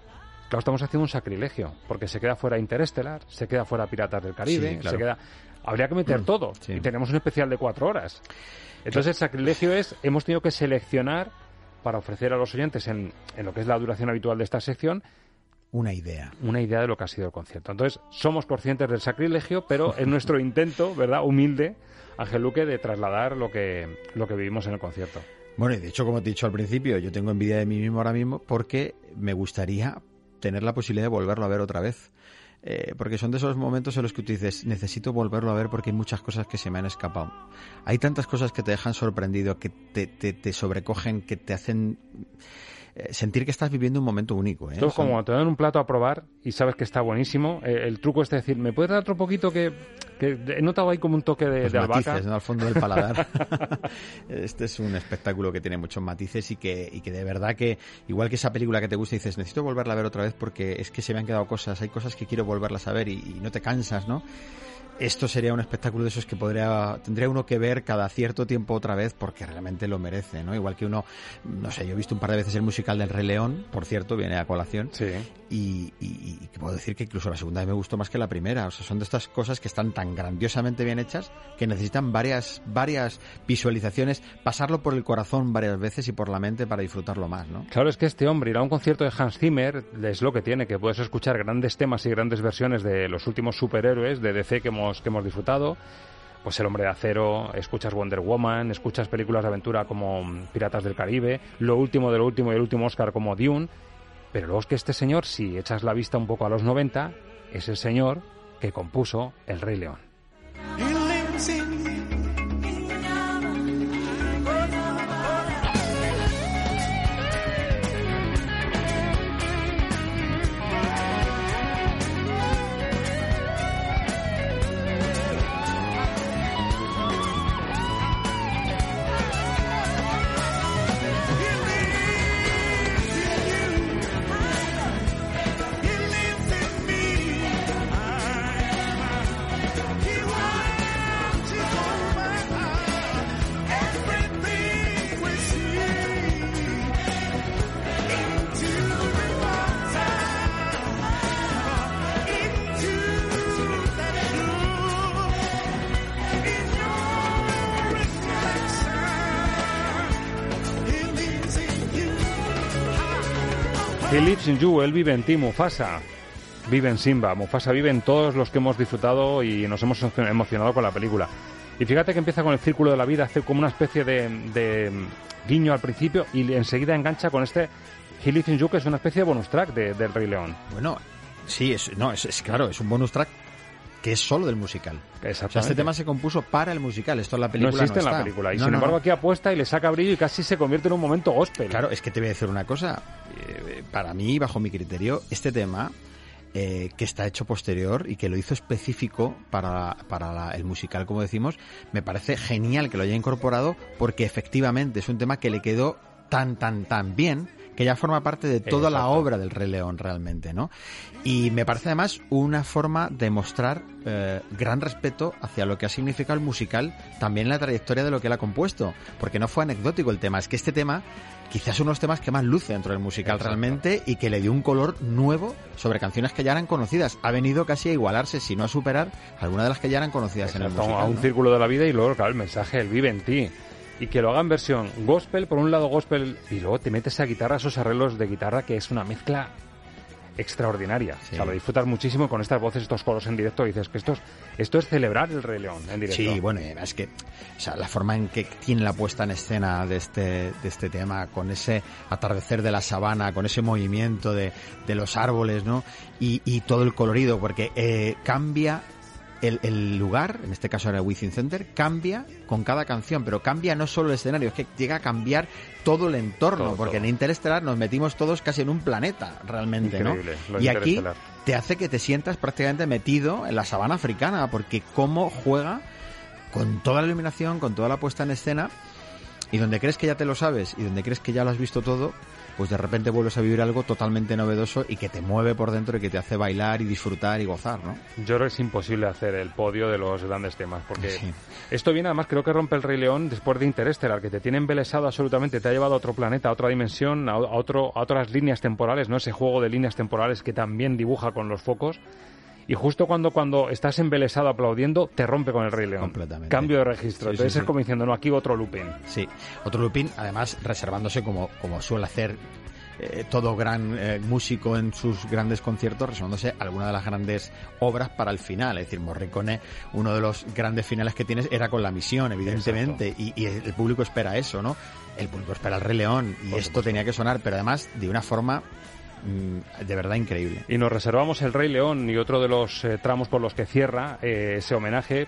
claro, estamos haciendo un sacrilegio, porque se queda fuera Interestelar, se queda fuera Piratas del Caribe, Sí, claro. se queda... Habría que meter Mm, todo, sí. y tenemos un especial de cuatro horas. Entonces el sacrilegio es, hemos tenido que seleccionar para ofrecer a los oyentes en, en lo que es la duración habitual de esta sección una idea. Una idea de lo que ha sido el concierto. Entonces, somos conscientes del sacrilegio, pero es nuestro intento, ¿verdad?, humilde, Ángel Luque, de trasladar lo que, lo que vivimos en el concierto. Bueno, y de hecho, como te he dicho al principio, yo tengo envidia de mí mismo ahora mismo porque me gustaría tener la posibilidad de volverlo a ver otra vez. Eh, porque son de esos momentos en los que tú dices, necesito volverlo a ver porque hay muchas cosas que se me han escapado. Hay tantas cosas que te dejan sorprendido, que te, te, te sobrecogen, que te hacen eh, sentir que estás viviendo un momento único. ¿eh? Esto es Son- como te dan un plato a probar y sabes que está buenísimo. Eh, el truco es decir, ¿me puedes dar otro poquito que, que he notado ahí como un toque de, Los de albahaca? matices, ¿no? Al fondo del paladar. Este es un espectáculo que tiene muchos matices y que, y que de verdad que, igual que esa película que te gusta y dices, necesito volverla a ver otra vez porque es que se me han quedado cosas, hay cosas que quiero volverlas a ver y, y no te cansas, ¿no? Esto sería un espectáculo de esos que podría, tendría uno que ver cada cierto tiempo otra vez porque realmente lo merece, ¿no? Igual que uno, no sé, yo he visto un par de veces el musical del Rey León, por cierto, viene a colación. Sí. Y, y, y puedo decir que incluso la segunda vez me gustó más que la primera. O sea, son de estas cosas que están tan grandiosamente bien hechas que necesitan varias, varias visualizaciones, pasarlo por el corazón varias veces y por la mente para disfrutarlo más, ¿no? Claro, es que este hombre ir a un concierto de Hans Zimmer es lo que tiene, que puedes escuchar grandes temas y grandes versiones de los últimos superhéroes de D C que hemos, que hemos disfrutado. Pues El Hombre de Acero, escuchas Wonder Woman, escuchas películas de aventura como Piratas del Caribe, lo último de lo último y el último Oscar como Dune. Pero luego es que este señor, si echas la vista un poco a los noventa, es el señor que compuso El Rey León. He lives in you, él vive en ti, Mufasa. Vive en Simba, Mufasa vive en todos los que hemos disfrutado y nos hemos emocionado con la película. Y fíjate que empieza con el círculo de la vida, hace como una especie de, de guiño al principio y enseguida engancha con este He lives in you, que es una especie de bonus track de, del Rey León. Bueno, sí, es, no, es, es claro, es un bonus track que es solo del musical. Exactamente. O sea, este tema se compuso para el musical, esto en la película no existe no en la está. película y No, sin no, embargo no. aquí apuesta y le saca brillo y casi se convierte en un momento gospel. Claro, es que te voy a decir una cosa, eh, para mí, bajo mi criterio, este tema eh, que está hecho posterior y que lo hizo específico para, para la- el musical, como decimos, me parece genial que lo haya incorporado porque efectivamente es un tema que le quedó tan, tan, tan bien que ya forma parte de toda la Exacto. obra del Rey León realmente, ¿no? Y me parece además una forma de mostrar eh, gran respeto hacia lo que ha significado el musical, también en la trayectoria de lo que él ha compuesto, porque no fue anecdótico el tema, es que este tema quizás es uno de los temas que más luce dentro del musical Exacto. realmente y que le dio un color nuevo sobre canciones que ya eran conocidas. Ha venido casi a igualarse, si no a superar, algunas de las que ya eran conocidas en el Exacto, musical. a un ¿no? círculo de la vida y luego, claro, el mensaje, el vive en ti. Y que lo haga en versión gospel, por un lado gospel, y luego te metes a guitarra, esos arreglos de guitarra, que es una mezcla extraordinaria. Sí. O sea, lo disfrutas muchísimo con estas voces, estos coros en directo, y dices que esto es, esto es celebrar el Rey León en directo. Sí, bueno, y además que o sea, la forma en que tiene la puesta en escena de este, de este tema, con ese atardecer de la sabana, con ese movimiento de, de los árboles, ¿no? Y, y todo el colorido, porque eh, cambia el, el lugar, en este caso era el Within Center, cambia con cada canción, pero cambia no solo el escenario, es que llega a cambiar todo el entorno, Todo, porque todo. en Interestelar nos metimos todos casi en un planeta, realmente, Increíble, ¿no? lo Y aquí Interestelar. te hace que te sientas prácticamente metido en la sabana africana, porque cómo juega con toda la iluminación, con toda la puesta en escena, y donde crees que ya te lo sabes y donde crees que ya lo has visto todo, pues de repente vuelves a vivir algo totalmente novedoso y que te mueve por dentro y que te hace bailar y disfrutar y gozar, ¿no? Yo creo que es imposible hacer el podio de los grandes temas, porque Sí. esto viene, además, creo que rompe el Rey León después de Interestelar, que te tiene embelesado absolutamente, te ha llevado a otro planeta, a otra dimensión, a, a, otro, a otras líneas temporales, ¿no? Ese juego de líneas temporales que también dibuja con los focos. Y justo cuando, cuando estás embelesado aplaudiendo, te rompe con el Rey León. Completamente. Cambio de registro. Sí, Entonces sí, es sí. como diciendo, no, aquí otro Lupin. Sí, otro Lupin, además reservándose como, como suele hacer eh, todo gran eh, músico en sus grandes conciertos, reservándose alguna de las grandes obras para el final. Es decir, Morricone, uno de los grandes finales que tienes era con La Misión, evidentemente, y, y el público espera eso, ¿no? El público espera el Rey León, y Por esto supuesto. tenía que sonar, pero además de una forma mm, de verdad increíble. Y nos reservamos el Rey León y otro de los eh, tramos por los que cierra eh, ese homenaje.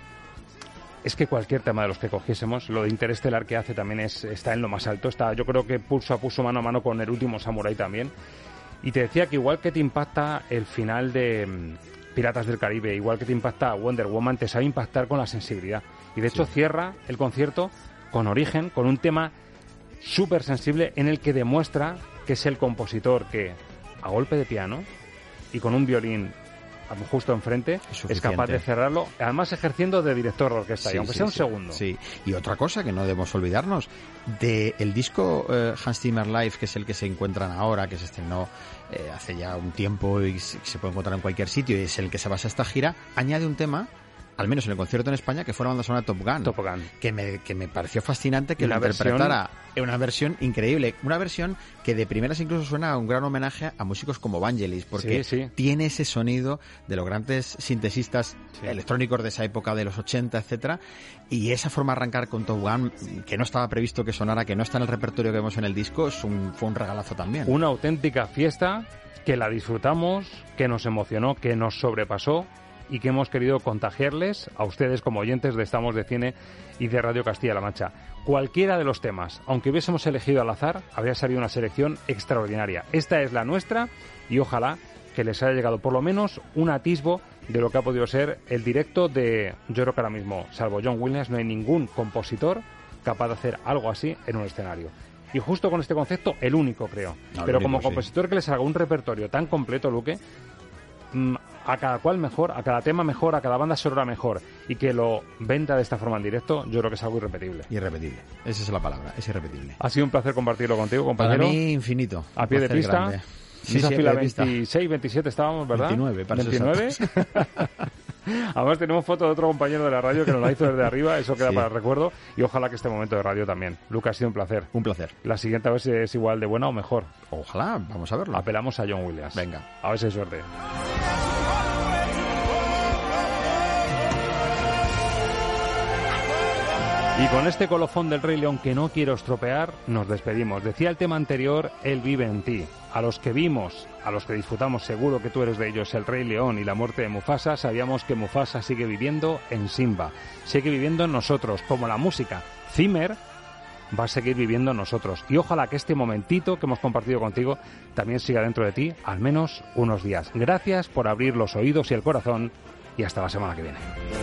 Es que cualquier tema de los que cogiésemos, lo de Interestelar que hace también es está en lo más alto. Está, yo creo que pulso a pulso, mano a mano con El último samurái también. Y te decía que igual que te impacta el final de mm, Piratas del Caribe, igual que te impacta Wonder Woman, te sabe impactar con la sensibilidad. Y de hecho Sí. cierra el concierto con Origen, con un tema súper sensible en el que demuestra que es el compositor que, a golpe de piano y con un violín justo enfrente, es, es capaz de cerrarlo, además ejerciendo de director de orquesta, Sí, y aunque sí, sea un sí, segundo. Sí, y otra cosa que no debemos olvidarnos, de el disco eh, Hans Zimmer Live, que es el que se encuentran ahora, que se estrenó eh, hace ya un tiempo y se, se puede encontrar en cualquier sitio, y es el que se basa esta gira, añade un tema, al menos en el concierto en España, que fue la banda sonora Top Gun. Top Gun. Que me, que me pareció fascinante que Una lo interpretara en una versión increíble. Una versión que de primeras incluso suena a un gran homenaje a músicos como Vangelis, porque Sí, sí. tiene ese sonido de los grandes sintesistas Sí. electrónicos de esa época, de los ochenta, etcétera, y esa forma de arrancar con Top Gun, que no estaba previsto que sonara, que no está en el repertorio que vemos en el disco, es un, fue un regalazo también. Una auténtica fiesta que la disfrutamos, que nos emocionó, que nos sobrepasó y que hemos querido contagiarles a ustedes como oyentes de Estamos de Cine y de Radio Castilla-La Mancha. Cualquiera de los temas, aunque hubiésemos elegido al azar, habría salido una selección extraordinaria. Esta es la nuestra y ojalá que les haya llegado por lo menos un atisbo de lo que ha podido ser el directo de... Yo creo que ahora mismo, salvo John Williams, no hay ningún compositor capaz de hacer algo así en un escenario. Y justo con este concepto, el único, creo. No, Pero el único, como sí. compositor que les haga un repertorio tan completo, Luque, mm, a cada cual mejor, a cada tema mejor, a cada banda sonora mejor, y que lo venda de esta forma en directo, yo creo que es algo irrepetible. Irrepetible, esa es la palabra, es irrepetible. Ha sido un placer compartirlo contigo, Para compañero. mí, infinito. A pie de Un placer pista. grande. En esa sí, a fila pie de pista. veintiséis, veintisiete estábamos, ¿verdad? veintinueve, para ser veintinueve. exactos. Además tenemos foto de otro compañero de la radio que nos la hizo desde arriba, eso queda Sí. para el recuerdo, y ojalá que este momento de radio también. Lucas, ha sido un placer. Un placer. La siguiente a ver si es igual de buena o mejor. Ojalá, vamos a verlo. Apelamos a John Williams. Venga. A ver si hay suerte. Y con este colofón del Rey León que no quiero estropear, nos despedimos. Decía el tema anterior, Él vive en ti. A los que vimos, a los que disfrutamos, seguro que tú eres de ellos, el Rey León y la muerte de Mufasa, sabíamos que Mufasa sigue viviendo en Simba. Sigue viviendo en nosotros, como la música. Zimmer va a seguir viviendo en nosotros. Y ojalá que este momentito que hemos compartido contigo también siga dentro de ti, al menos unos días. Gracias por abrir los oídos y el corazón, y hasta la semana que viene.